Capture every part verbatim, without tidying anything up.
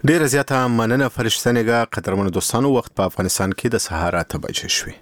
ډیره زیاته مننه فرشتنګه قدرمنو دوستانو. وخت په افغانستان کې د سهار اته بجې شوې.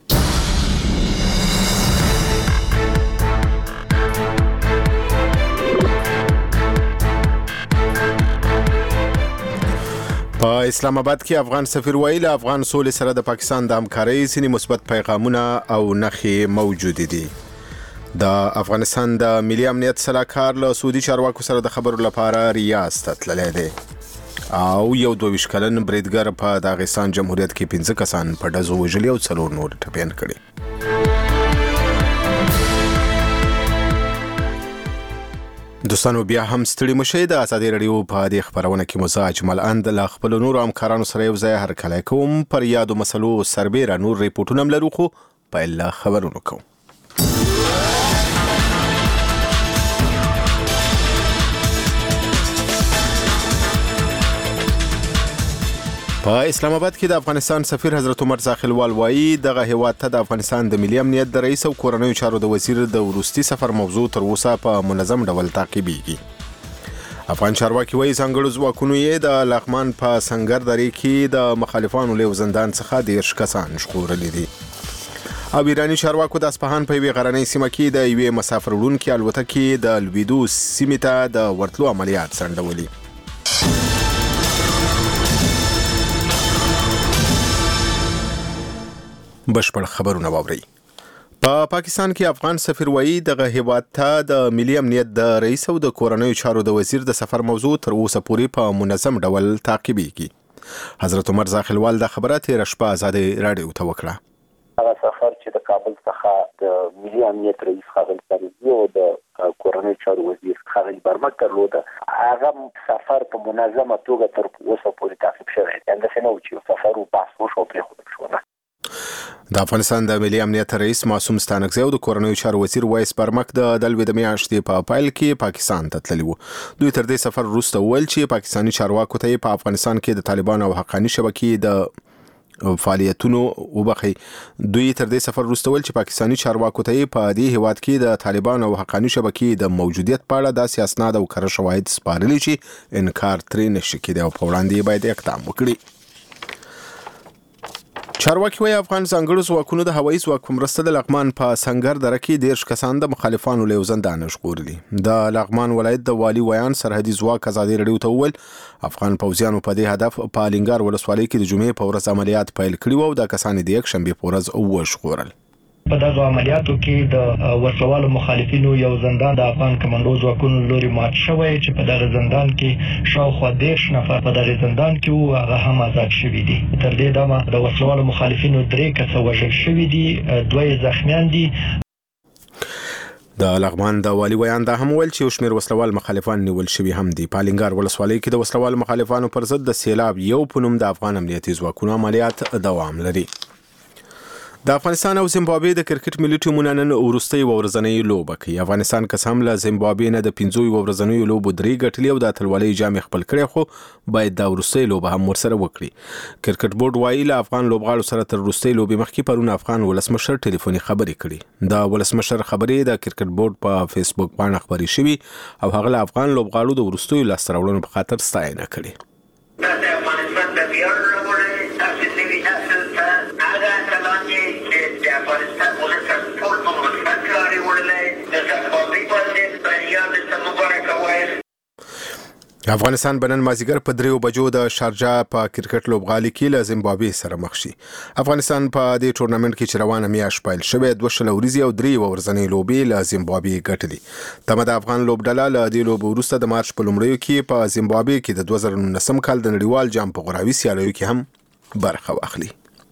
په اسلام آباد کې افغان سفیر ویل افغان سولې سره د پاکستان د همکارۍ ځینې مثبت پیغامونه او نښې موجود دي. د افغانستان د ملي امنیت سلاکار له سعودي چارواکو سره د خبرو لپاره ریاض ته تللی دی او یو دوه ویشت کلن بریدګر په داغستان جمهوریت کې پنځه کسان په ډزو وژلي او څلور نور ټپیان کړي. دوستانو بیا هم ستړي مشئ. د ازادي رادیو په دې خبرونه کې مو زه اجمل اند له خپل نور همکارانو سره یو ځای هرکلی کوم. پر یادو مسلو سربیره نور ریپورټونه هم لرو، خو پیل خبرونه کوم. په اسلام آباد کې د افغانستان سفیر حضرت عمر زاخیلوال وایي دغه هیواد ته د افغانستان د ملي امنیت د رئیس او کورنیو چارو د وزیر د وروستي سفر موضوع تر اوسه په منظم ډول تعقیبېږي. افغان چارواکي وایي ځانګړو ځواکونو یې د لغمان په سنگر درې کې د مخالفانو له زندان څخه دېرش کسان ژغورلي دي. او ایراني چارواکو د اصفهان په یوې غرنۍ سیمه کې د یوې مسافر وړونکې الوتکې د لویدو سیمې ته د ورتلو عملیات ځنډولي. بشپړ خبرونه واورئ. په پاکستان کې افغان سفیر وایي دغه هیواد ته د ملي امنیت د رئیس او د کورنیو چارو د وزیر د سفر موضوع تر اوسه پورې په منظم ډول تعقیبېږي. حضرت عمر زاخیلوال د خبره تېره شپه ازادي رادیو ته وکړه. هغه سفر چې د کابل څخه د ملي امنیت رئیس ښاغلي سرحدي او د کورنیو چارو وزیر ښاغلي برمک درلوده، هغه سفر په منظمه توګه تر اوسه پورې تعقیب شوی دی. همداسې نه و چې سفر و بحث وشو او پرېښودل شو. نه د افغانستان د ملي امنیت رئیس معصوم ستانکزی او د کورنیو چارو وزیر وایس برمک د دلوي د میاشتې په پیل کې پاکستان ته تللي وو. دوی تر دې سفر وروسته وویل چې پاکستاني چارواکو ته په افغانستان کې د طالبان او حقاني شبکې د فعالیتونو وبخي دوی تر دې سفر وروسته ویل چې پاکستاني چارواکو ته په دې هیواد کې د طالبان او حقاني شبکې د موجودیت په اړه داسې اسناد او کره شواهد سپارلي چې انکار ترې نشي کېدای او په وړاندې باید اقدام وکړي. چارواکي وایي افغان ځانګړو ځواکونو د هوایي ځواک په مرسته د لغمان په سنگر دره کې دېرش کسان د مخالفانو له زندان ژغورلي. د لغمان ولایت د والي ویان سرحدي ځواک ازادي رادیو ته وویل افغان پوځیانو په دې هدف په الینګار ولسوالۍ کې د جمعې په ورځ عملیات پیل کړي وو او د کسان د یک شنبې په ورځ وژغورل. په دغه عملیاتو کې د ورسوالو مخالفینو یو زندان د افغان کمانډو ځواکونو لوري مات شوی چې په دغه زندان کې شاوخوا دېرش نفر په دغه زندان کې وو، هغه هم آزاد شوي دي. تر دې دمه د ورسوالو مخالفینو درې کسه وژل شوي دي، دوه یې زخمیان دي. د لغمان د والي ویان دا هم ویل چې یو شمېر وسلوال مخالفان نیول شوي هم دي. په الینګار ولسوالۍ کې د وسلوال مخالفانو پر ضد د سیلاب یو په نوم د افغان امنیتي ځواکونو عملیات دوام لري. د افغانستان او زیمبابوې د کرکټ ملي ټیمونه نن وروستۍ ورځنۍ لوبه کوي. افغانستان که څه هم له زیمبابوې نه د پنځو ورځنیو لوبو درې ګټلې او د اتلولۍ جام خپل کړی، خو باید دا وروستۍ لوبه هم ورسره وکړي. کرکټ بورډ وایي له افغان لوبغاړو سره تر وروستۍ لوبې مخکې پرون افغان ولسمشر ټلیفوني خبرې کړي. د ولسمشر خبرې د کرکټ بورډ په فیسبوک باندې خبرې شوي او هغه له افغان لوبغاړو د وروستیو لاسته راوړنو په خاطر ستاینه کړې. افغانستان بنن مازیګر په دریو بجو د شارجه په کرکټ لوبغالي کې له زیمبابوې سره مخ شي. افغانستان په دې ټورنمنت کې چې روانه میاشت پیل شوې دوه شل ورځې او درې ورځنۍ لوبې له زیمبابوې ګټلې. تمه د افغان لوبډله له دې لوبو وروسته د مارچ په لومړیو کې په زیمبابوې کې د دوه زره نولسم کال د نړیوال جام په غوراوي سیالیو کې هم برخه واخلي.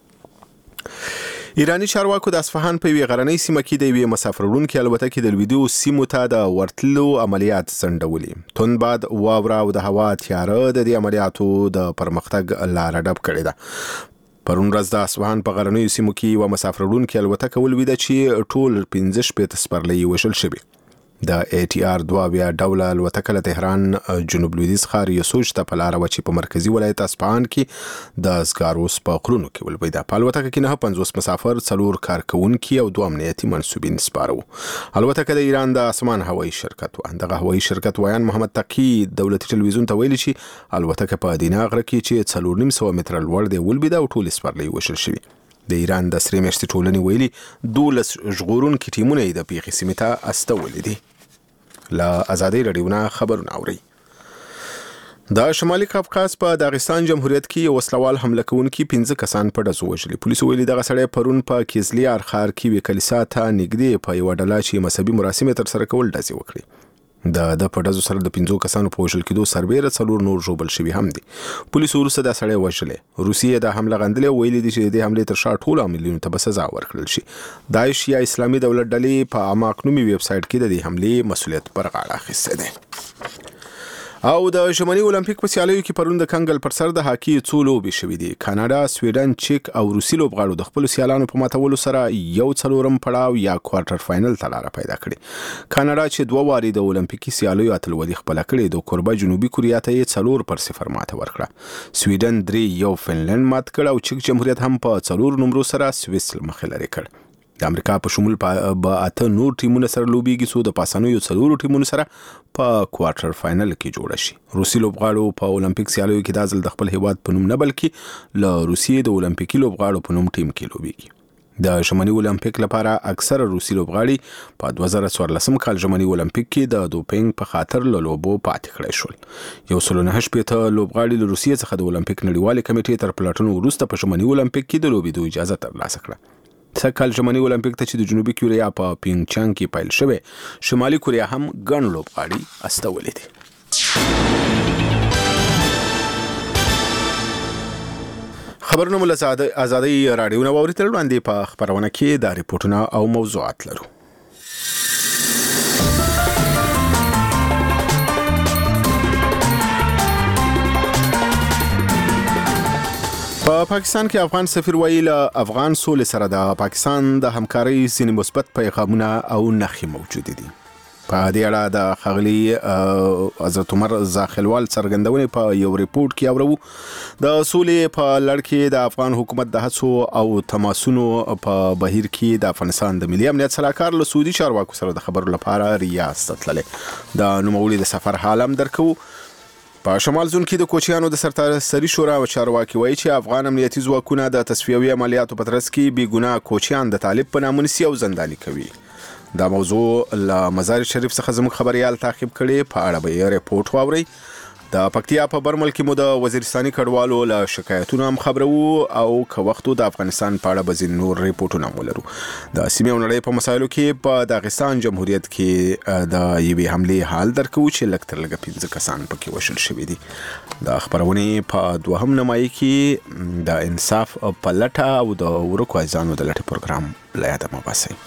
ایرانی چارواکو د اصفهان په یوې غرنۍ سیمه کې د یوې مسافر وړونکې الوتکې د لویدو سیمو ته د ورتلو عملیات ځنډولي. توند باد، واوره او د هوا تیاره د دې عملیاتو د پرمختګ لاره ډب کړې ده. پرون ورځ د اصفهان په غرنیو سیمو کې یوه مسافر وړونکې الوتکه ولویده چې ټول پنځه شپېته سپرلۍ وژل شوي. د ای ټي آر دوه بیا ډوله الوتکه له تهران جنوب لویدیځ ښار یسوج ته په لاره وه چې په مرکزي ولایت اصفهان کې د زګاروس په غرونو کې ولوېده. په الوتکه کې نهه پنځوس مسافر، څلور کارکوونکي او دوه امنیتي منصوبین سپاره وو. الوتکه د ایران د اسمان هوایي شرکت وه. دغه هوایي شرکت وایان محمد تقي دولتي ټلویزیون ته ویلي چې الوتکه په دینا غره کې چې څلور نیم سوه متره لوړ دی ولوېده او ټولې سپرلۍ وشل شوي. د ایران د سرې میاشتې ټولنې ویلي دولس ژغورونکي ټیمونه یې د پیښې سیمې ته استولي دي. له ازادۍ راډیو نه خبرونه اورئ. د شمالي قفقاز په داغستان جمهوریت کې یو وسلوال حمله کوونکي پنځه کسان په ډزو وژلي. پولیسو ویلي دغه سړی پرون په کیزلیار ښار کې یوې کلیسا ته نږدې په یوه ډله چې مذهبي مراسم یې ترسره کول ډزې وکړې. د د په ډزو سره د پنځو کسانو په وژل کېدو سربیره څلور نور ژوبل شوي هم دي. پولیسو وروسته دا سړی وژلی. روسیې د حمله غندلې او ویلي دي چې د دې حملې تر شا ټولو عاملینو ته به سزا ورکړل شي. داعش یا اسلامي دولت ډلې په اماق نومي ویب سایټ کې د دې حملې مسؤلیت پر غاړه اخیستی دی. او د ژمني اولمپیک په سیالیو کې پرون د کنګل پر سر د هاکي څو لوبې شوې دي. کاناډا، سویډن، چیک او روسي لوبغاړو د خپل سیالانو په ماتولو سره یو څلورم پړاو یا کوارټر فاینل ته لاره پیدا کړې. کاناډا چې دوه واري د اولمپیکي سیالیو اتلولي خپله کړې، د کوربه جنوبي کوریا ته یې څلور پر صفر ماته ورکړه. سویډن درې یو فنلند مات کړ او چیک جمهوریت هم په څلور نمرو سره سویس مخې لرې کړ. د امریکا په شمول به اته نور ټیمونه سره لوبېږي څو د پاسنیو څلورو ټیمونو سره په کوارټر فاینل کې جوړه شي. روسي لوبغاړو په اولمپیک سیالیو کې دا ځل د خپل هیواد په نوم نه بلکې له روسیې د اولمپیکي لوبغاړو په نوم ټیم کې لوبېږي. د ژمني اولمپیک لپاره اکثره روسي لوبغاړي په دوه زره څوارلسم کال ژمني اولمپیک کې د دوپینګ په خاطر له لوبو پاتې کړی شول. یو سل نهه شپېته لوبغاړي له روسیې څخه د اولمپیک نړیوالې کمیټې تر پلټنو وروسته په ژمني اولمپیک کې د لوبېدو اجازه ترلاسه کړه. سږکال ژمني اولمپیک ته چې د جنوبي کوریا په پینګ چانګ کې پیل شوی، شمالي کوریا هم ګڼ لوبغاړي استولي دي. خبرونه مو له ازادۍ راډیو نه واورېدل. وړاندې په خپرونه کې دا ریپورټونه او موضوعات لرو. په پاکستان کې افغان سفیر ویلي له افغان سولې سره د پاکستان د همکارۍ ځینې مثبت پیغامونه او نښې موجود دي. په دې اړه د ښاغلي حضرت عمر زاخیلوال څرګندونې په یو ریپورت کې اورو. د سولې په لړ کې د افغان حکومت د هڅو او تماسونو په بهیر کې د افغانستان د ملي امنیت سلاکار له سعودي چارواکو سره د خبرو لپاره ریاض ته تللی. د نوموړي د سفر حال هم درکو. په شمال زون کې د کوچیانو د سرتاسري شورا او چارواکي وایي چې افغان امنیتي ځواکونه د تصفیوي عملیاتو په ترڅ کې بې ګناه کوچیان د طالب په نامه نیسي او زنداني کوي. دا موضوع له مزار شریف څخه زموږ خبريال تعقیب کړي. په اړه به یې ریپورت واورئ. د پکتیا په برمل کې مو د وزیرستاني کډوالو له شکایتونو هم خبرو او که وختو د افغانستان په اړه به ځینې نور ریپورټونه هم ولرو. د سیمې او نړۍ په مسایلو کې په داغستان جمهوریت کې د یوې حملې حال درکوو چې لږ تر لږه پنځه کسان پکې وژل شوي دي. د خپرونې په دوهم نیمایي کې د انصاف په لټه او د ورکو عزیزانو د لټې پروګرام له یاده مه باسئ.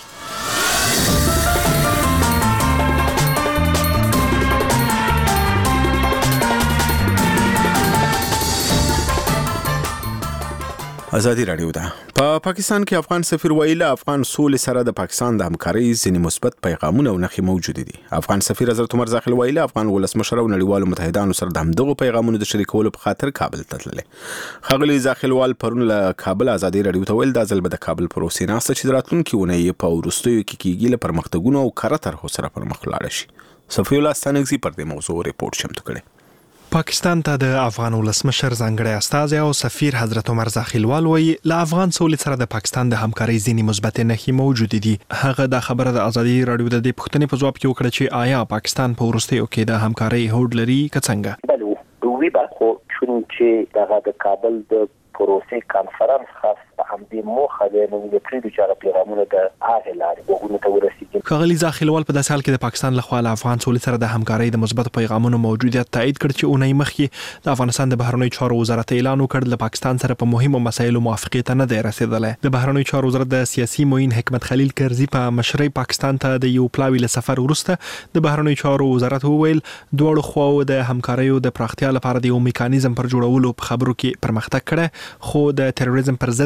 ازادي راډیو ده. په پاکستان کې افغان سفیر ویلي افغان سولې سره د پاکستان د همکارۍ ځینې مثبت پیغامونه او نښې موجود دي. افغان سفیر حضرت عمر زاخیل ویلي افغان ولسمشر او نړیوالو متحدانو سره د همدغو پیغامونو د شریکولو په خاطر کابل ته تللی. ښاغلي زاخیلوال پرون له کابل ازادي راډیو ته ویل دا ځل به د کابل پروسې ناسته چې د راتلونکي اونۍ په وروستیو کې کیږي له پرمختګونو او کره طرحو سره پرمخ لاړه شي. صفي الله ستانکزي پر دې موضوع ریپورت چمتو کړی. پاکستان ته د افغان ولسمشر ځانګړی استازی او سفیر حضرت عمر زاخیلوال وایي له افغان سولې سره د پاکستان د همکارۍ ځینې مثبت نښې موجود دي. هغه دا خبره د ازادي راډیو د دې پوښتنې په ځواب کې وکړه چې آیا پاکستان په وروستیو کې د همکارۍ هوډ لري که څنګه؟ بله وی به خو چون چې دغه د کابل د پروسې کانفرنس خاص همدې موخه د نوې پریدو چاره پیغامونه د هغه لارې وګونو ته ورسیږي. ښاغلي زاخیلوال په داسې حال کې د پاکستان لخوا له افغان سولې سره د همکارۍ د مثبت پیغامونو موجودیت تایید کړ چې اونۍ مخکې د افغانستان د بهرنیو چارو وزارت اعلان وکړ له پاکستان سره په مهمو مسایلو موافقې ته نه دی رسیدلی. د بهرنیو چارو وزارت د سیاسي معین حکمت خلیل کرزي په مشرۍ پاکستان ته د یو پلاوي له سفر وروسته د بهرنیو چارو وزارت وویل دواړو خواو د همکاریو د پراختیا لپاره د یو میکانیزم پر جوړولو په خبرو کې پرمختګ کړی، خو د تروریزم پر ضد په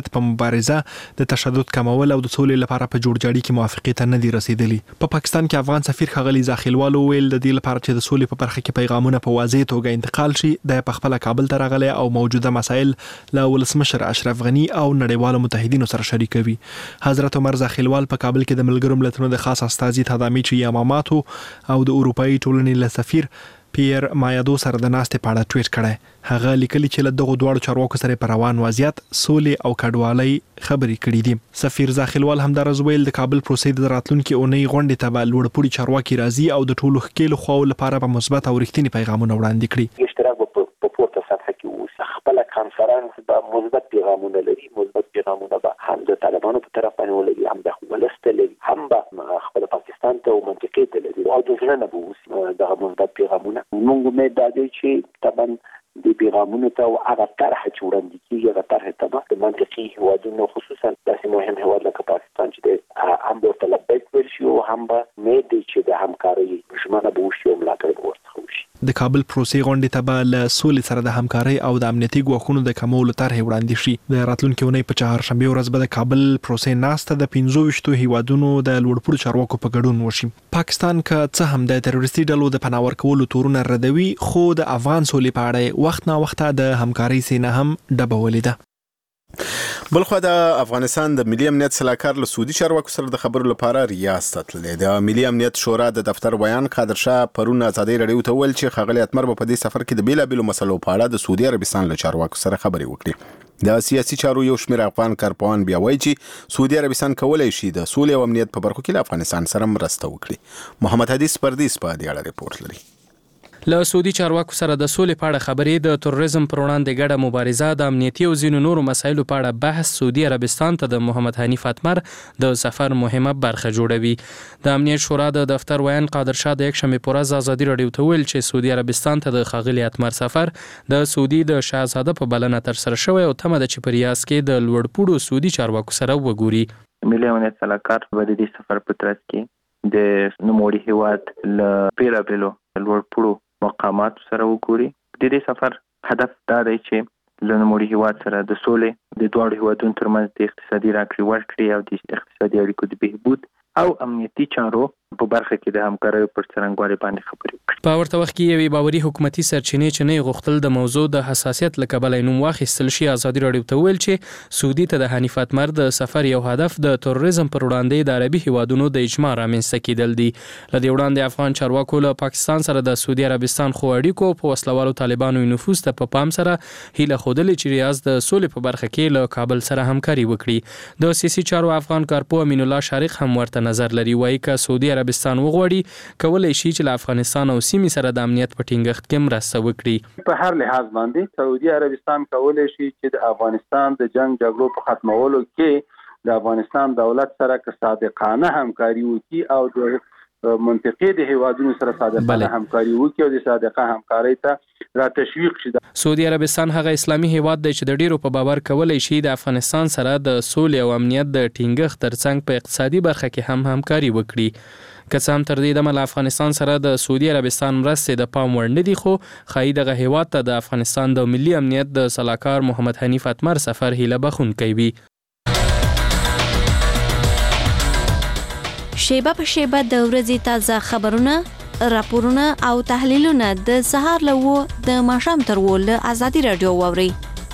مبارزه د تشدد کمول او د سولې لپاره په جوړجاړي کې موافقه ته نه دي رسیدلي. په پا پاکستان کې افغان سفیر ښاغلي زاخیلوال ویل د دې لپاره چې د سولې په برخه کې پیغامونه په واضح توګه انتقال شي د خپل کابل ته راغلي او موجوده مسایل له ولسمشر اشرف غنی او نړیوالو متحدینو سره شریکوي. حضرت عمر زاخیلوال په کابل کې د ملګرو ملتونو د خاص استازي تدامیچی یاماماتو او د اروپאי ټولنې له سفیر پیر مایادو سره د ناستې په اړه ټویټ کړی. هغه لیکلي چې له دغو دواړو چارواکو سره په روان وضعیت سولې او کډوالۍ خبرې کړې دي. سفیر زاخیلوال همدارز ویل د کابل پروسې د راتلونکي اونۍ غونډې ته به لوړپوړي چارواکي راځي او د ټولو ښکېلو خواو لپاره به مثبت او رښتیني پیغامونه وړاندې کړي. اشتراک په پورته سطح کې اوس خپل کانفرنس به مثبت پیغامونه لري. مثبت پیغامونه به هم د طالبانو په طرف باندې ولري، هم د ولست لري، هم به خپل پاکستان ته او منطقې ته لري او د ځنه به اوس دغه مثبت پیغامونه موږ امید دا چې طبعا د پیغامونو ته او هغه طرح چې وړاندې کیږي هغه طرح ته به د منطقي هیوادونو خصوصا داسې مهم هیواد لکه پاکستان چې د هم ورته لبیک ویل شي او هم به امید دی چې د همکارۍ ژمنه به وشي او ملاتړ به ورڅخه وشي. د کابل پروسې غونډې ته به له سولې سره د همکارۍ او د امنیتي ګواښونو د کمولو طرحې وړاندې شي. د راتلونکي اونۍ په چهارشنبې ورځ به د کابل پروسې ناسته د پنځه ویشتو هیوادونو د لوړپوړو چارواکو په ګډون وشي. پاکستان که څه هم د تروریستي ډلو د پناه ورکولو تورونه ردوي، خو د افغان سولې په اړه وخت نا وخت د همکارۍ سینه هم ډبولې ده. بلخو د افغانستان د ملي امنیت صلاحکار له سعودي چارواکو سره د خبرو لپاره ریاض ته تللی. د ملي امنیت شورا د دفتر بیان قادر شاه پرون ازادي رادیو ته ویل چې ښاغلي اتمر په دې سفر کې د بیلابېلو مسلو په اړه د سعودي عربستان له چارواکو سره خبرې وکړي. د سیاسي چارو یو شمېر افغان کارپوهان بیا وایي چې سعودي عربستان کولی شي د سولې او امنیت په برخو کې له افغانستان سره مرسته وکړي. محمد حدیث پردیس په دې اړه ریپورت لري. له سعودي چارواکو سره د سولې په اړه خبرې، د تروریزم پر وړاندې ګډه مبارزه، د امنیتي او ځینو نورو مسایلو په اړه بحث سعودي عربستان ته د محمد حنیف اتمر د سفر مهمه برخه جوړوي. د امنیت شورا د دفتر ویان قادر شاه د یکشنبې په ورځ ازادي رادیو ته ویل چې سعودي عربستان ته د ښاغلي اتمر سفر د سعودي د شاهزاده په بلنه ترسره شوی او تمه ده چې په ریاض کې د لوړپوړو سعودي چارواکو سره وګوري. ملي امنیت صلاحکار به د دې سفر په ترڅ کې د نوموړي هیواد له بیلابېلو لوړپوړو مقامات سره وګوري. د دې سفر هدف دا دی چې له نوموړي هیواد سره د سولې د دواړو هیوادونو ترمنځ د اقتصادي راکړې ورکړې او د اقتصادي اړیکو د بهبود او امنیتي چارو په برخه کې د همکارۍ پر څرنګوالي باندې خبرې وکړي. په ورته وخت کې یوې باوري حکومتي سرچینې چې نه غوښتل د موضوع د حساسیت له کبله نوم واخیستل شي، ازادي رادیو ته ویل چې سعودي ته د حنیف اتمر د سفر یو هدف د تروریزم پر وړاندې د عربي هیوادونو د اجماع رامنځته کېدل دي. له دې وړاندې افغان چارواکو له پاکستان سره د سعودي عربستان خو اړیکو په وسلوالو طالبانو نفوذ ته په پام سره هیله ښودلې چې ریاض د سولې په برخه کې له کابل سره همکاري وکړي. د سیاسي چارو افغان کارپوه امین الله شارق هم ورته نظر لري. وایي که سعودي عربستان وغواړي کولای شي چې له افغانستان او سیمې سره د امنیت په ټینګښت کې مرسته وکړي. په هر لحاظ باندې سعودي عربستان کولای شي چې د افغانستان د جنگ جګړو په ختمولو کې د افغانستان دولت سره که صادقانه همکاري وکړي او د منطقې د هیوادونو سره صادقانه همکاري وکړي او د صادقه همکارۍ ته را تشویق شي. سعودي عربستان هغه اسلامي هیواد دی چې د ډیرو په باور کولای شي د افغانستان سره د سولې او امنیت د ټینګښت ترڅنګ په اقتصادي برخه کې هم همکاري وکړي. که څه هم تر دې دمه له افغانستان سره د سعودي عربستان مرستې د پام وړ نه دي، خو ښایي دغه هیواد ته د افغانستان د ملي امنیت د صلاحکار محمد حنیف اتمر سفر هیله بخښونکی وي. شیبه په شیبه د ورځې تازه خبرونه، راپورونه او تحلیلونه د سهار له اوه د ماښام تر اوه له ازادي رادیو واورئ.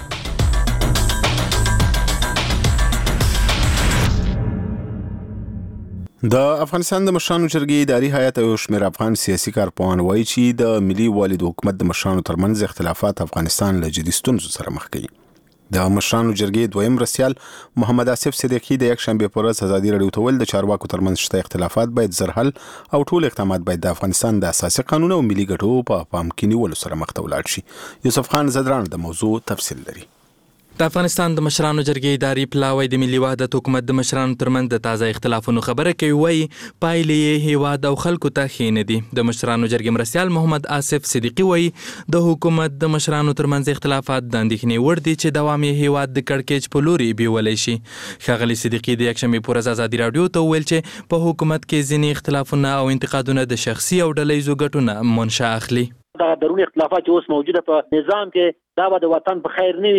د افغانستان د مشرانو جرګې اداري هیئت یو شمېر افغان سیاسي کارپوهان وایي چې د ملي والد حکومت د مشرانو ترمنځ اختلافات افغانستان له جدي ستونزو سره مخ کوي. د مشرانو جرګې دویم رئیسیال محمد آصف صدیقي د یکشنبې په ورځ ازادي رادیو ته ویل د چارواکو ترمنځ شته اختلافات باید زر حل او ټول اقدامات باید د افغانستان د اساسي قانون او ملي ګټو په پام کې نیولو سره مخ ته ولاړ شي. یوسف خان زدران د موضوع تفصیل لري. د افغانستان د مشرانو جرګې اداري پلاوی د ملي وحدت حکومت د مشرانو ترمنځ د تازه اختلافونو خبره کوي. وایي پایلې یې هیواد او خلکو ته ښې نه دي. د مشرانو جرګې مرستیال محمد آصف صدیقي وایي د حکومت د مشرانو ترمنځ اختلافات د اندېښنې وړ دي چې دوام یې هیواد د کړکېچ په لوري بیولی شي. ښاغلي صدیقي د یکشنبې په ورځ ازادي راډیو ته وویل چې په حکومت کې ځینې اختلافونه او انتقادونه د شخصي او ډلهییزو ګټو نه منشأ اخلي. دا دروني اختلافات چې اوس موجوده په نظام کې دا به د وطن په خیر نه وي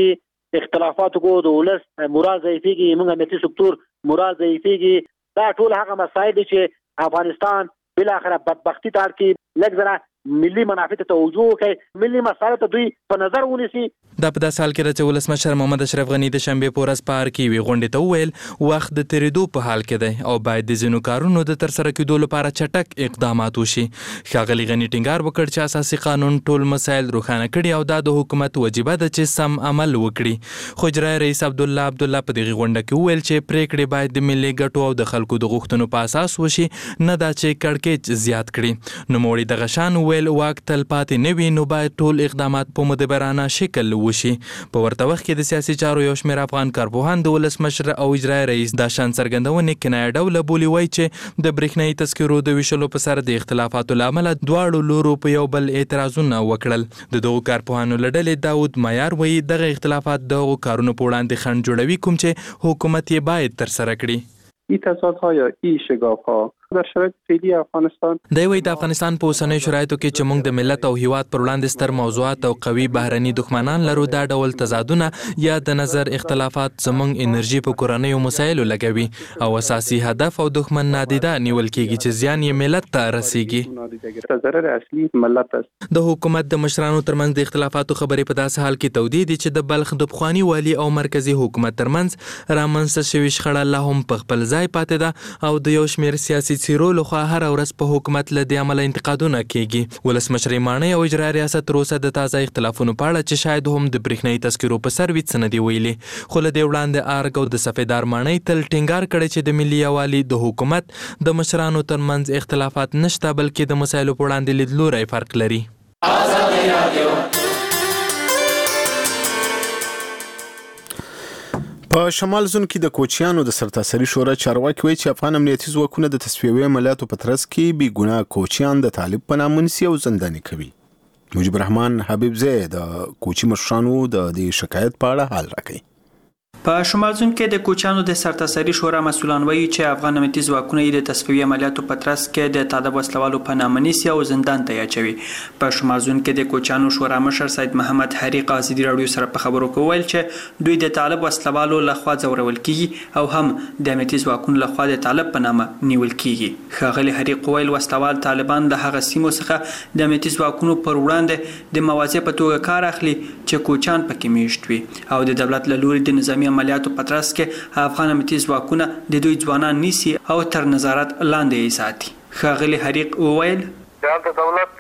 اختلافات کو د ولس مورال ضعیفيږي، موږ امنیتي سکتور مورال ضعیفيږي. دا ټول هغه مسایل دي چې افغانستان بل اخره بدبختی تار کې لږ زره ملي منافع ته توجه کوي، ملي مسایل ته دوی په نظر ونیسي. دا په داسې حال کې چې ولسمشر محمد اشرف غنی د شنبې په ورځ په کې وی غونډې ته وویل وخت د تیریدو په حال کې دی او باید د ځینو کارونو د ترسره کېدو لپاره چټک اقدامات وشي. ښاغلي غنی ټینګار وکړ چې اساسي قانون ټول مسایل روښانه کړي او دا د حکومت وجیبه ده چې سم عمل وکړي. خو اجرایي رئیس عبدالله عبدالله په دغه غونډه کې وویل چې پریکړې باید د ملي ګټو او د خلکو د غوښتنو په اساس وشي، نه دا چې کړکېچ زیات کړي. نوموړي دغه شان وویل واک تل پاتې نه وي، نو باید ټول اقدامات په مدبرانه شکل وشي. په ورته وخت کې د سیاسي چارو یو شمېر افغان کارپوهان د ولسمشر او اجرایي رئیس دا شان څرګندونې کنایه ډوله بولي، وایي چې د برېښنایي تذکرو د ویشلو په سر د اختلافاتو له امله دواړو لورو په یو بل اعتراضونه وکړل. د دغو کارپوهانو له ډلې داود معیار وایي دغه اختلافات دغو کارونو په وړاندې خنډ جوړوي کوم چې حکومت یې باید ترسره کړي. این تضادها یا این شگاف‌ها در شرایط فعلی افغانستان دی وایي د افغانستان په اوسنیو شرایطو کې چې موږ د ملت او هیواد پر وړاندې ستر موضوعات او قوي بهرني دښمنان لرو، دا ډول تضادونه یا د نظر اختلافات زموږ انرژي په کورنیو مسایلو لګوي او اساسي هدف او دښمن نادیده نیول کېږي چې زیان یې ملت ته رسیږي. ضرر اصلي ملت است. د حکومت د مشرانو ترمنځ د اختلافاتو خبرې په داسې حال کې تودې دي چې د بلخ د پخواني والي او مرکزی حکومت ترمنځ رامنځته شوې شخړه لا هم په خپل ځای پاتې ده او د یو شمېر سیاسي څیرو لخوا هر ورځ په حکومت له دې عمله انتقادونه کیږي. ولسمشر ماڼۍ او اجرایي ریاست تر اوسه د تازه اختلافونو په اړه چې شاید هم د برېښنایي تذکرو په سر وي څه نه دي ویلي. خو له دې وړاندې ارګ او د سفیدار ماڼۍ تل ټینګار کړی چې د ملي یووالي د حکومت د مشرانو ترمنځ اختلافات نشته، بلکې د مسایلو په وړاندې لیدلوری فرق لري. په شمال زون کې د کوچیانو د سرتاسري شورا چارواکي وایي چې افغان امنیتي ځواکونه د تصفیوي عملیاتو په ترڅ کې بې ګناه کوچیان د طالب په نامه نیسي او زنداني کوي. مجيب الرحمن حبیبزی د کوچي مشرانو د دې شکایت په اړه حال راکړي. په شمال زون کې د کوچیانو د سرتاسري شورا مسؤلان وایي چې افغان امنیتي ځواکونه د تصفیوي عملیاتو په ترڅ کې د طالب وسلوالو په نامه نیسي او زندان ته اچوي. په شمال زون کې د کوچیانو شورا مشر سید محمد حریق ازادي راډیو سره په خبرو کې ویل چې دوی د طالب وسلوالو لخوا ځورول کیږي او هم د امنیتي ځواکونو لخوا د طالب په نامه نیول کیږي. ښاغلي حریق ویل وسلوال طالبان د هغه سیمو څخه د امنیتي ځواکونو پر وړاندې د موازی په توګه کار اخلي چې کوچیان پکې میشت وي او د دولت له لوري د نظامي عملیاتو په ترڅ کې افغان امنیتي ځواکونه د دوی ځوانان نیسي او تر نظارت لاندې یې ساتي. ښاغلي حریق وویل د دولت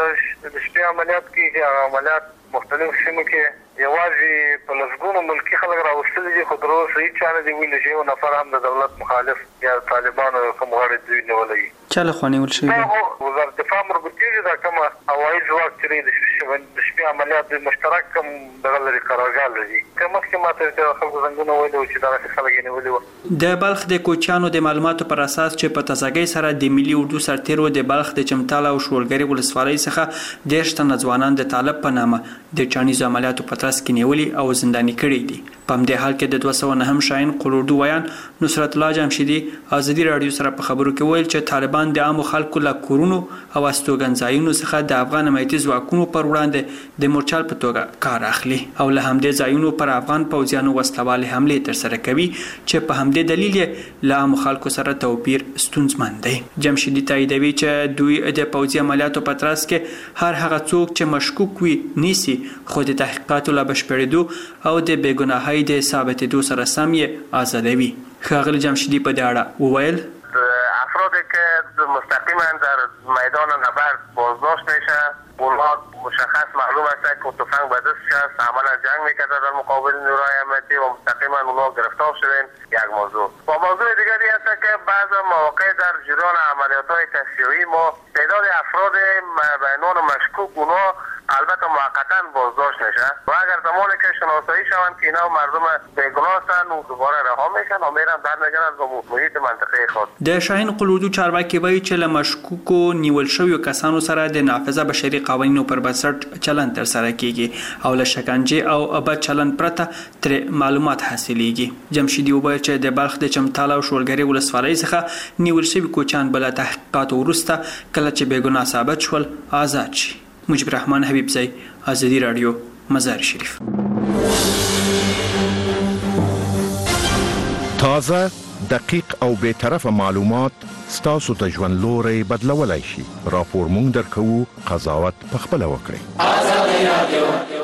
د شپې عملیات کې عملیات مختلف سیمو کې یوازې په لسګونو ملکي خلک راوستلي دي، خو تر اوسه هېڅ چا نه دي ویلي چې یو نفر هم د دولت مخالف یا طالبانو کوم غړی دوی نیولی. چا لخوا نیول شوي دي؟ وزارت دفاع مربوطېږي دا کومه هوایي ځواک چې دی د شپې عملیات د مشترک کوم دغه لري قرارګاه لري. که مخکې ما ته د خلکو زنګونه ویلي وو چې دغسې خلک یې نیولي وو. د بلخ د کوچیانو د معلوماتو پر اساس چې په تازګۍ سره د ملي اردو سرتیرو د بلخ د چمتال او شولګرې ولسوالۍ څخه دېرش تنه ځوانان د طالب په نامه د چانیزو عملیاتو په ترڅ کې نیولي او زنداني کړي دي. په همدې حال کې د دوه سوه نهم شاهین قلوردو ویان نصرت الله جمشیدي ازادي راډیو سره په خبرو کې ویل چې طالبان د عامو خلکو له کورونو او استوګنځایونو څخه د افغان امنیتي ځواکونو پر وړاندې د مورچل په توګه کار اخلي او له همدې ځایونو پر افغان پوځیانو وسلوالې حملې ترسره کوي چې په همدې دلیل یې له عامو خلکو سره توپیر ستونزمن دی. جمشیدي تاییدوي چې دوی د پوځي عملیاتو په ترڅ کې هر هغه څوک چې مشکوک وي نیسي، خو د تحقیقاتو له بشپړېدو او د بې ګناهۍ د ثابتېدو سره سم یې آزادوي. ښاغلي جمشیدی په دې اړه وویل افرادی که مستقیما در میدان نبرد بازداشت میشه اونها مشخص معلوم است که تفنگ به دستش است، عملا جنگ میکرده در مقابل نیروهای امنیتی و مستقیما اونها گرفتار شدن. یک موضوع و موضوع دیگری است که بعض مواقع در جریان عملیات‌های تصفیه‌ای ما تعداد افراد بینان مشکوک اونها البته موقتا بازداشت میشه و اگر زمانی که شناسایی شوند که اینا مردم بیگناه هستند و دوباره رها میشن و میرن برمیگردن به محیط منطقه خود. د شاهین قلودو چارواکي وایي چې له مشکوکو نیول شویو کسانو سره د نافذه بشري قوانینو پر بنسټ چلند ترسره کیږي او له شکنجې او بد چلند پرته ترې معلومات حاصلېږي. جمشیدي وویل چې د بلخ د چمتال او شولګرې ولسوالۍ څخه نیول شوي کوچیان بله تحقیقاتو وروسته کله چې بېګناه ثابت شول آزاد شي. مجيب الرحمن حبیبزی ازادي راډیو مزار شریف. تازه، دقیق او بے طرفه معلومات ستاسو ته ژوند لوري بدلولای شي. راپور مونږ درکوو، قضاوت پخپله وکړئ.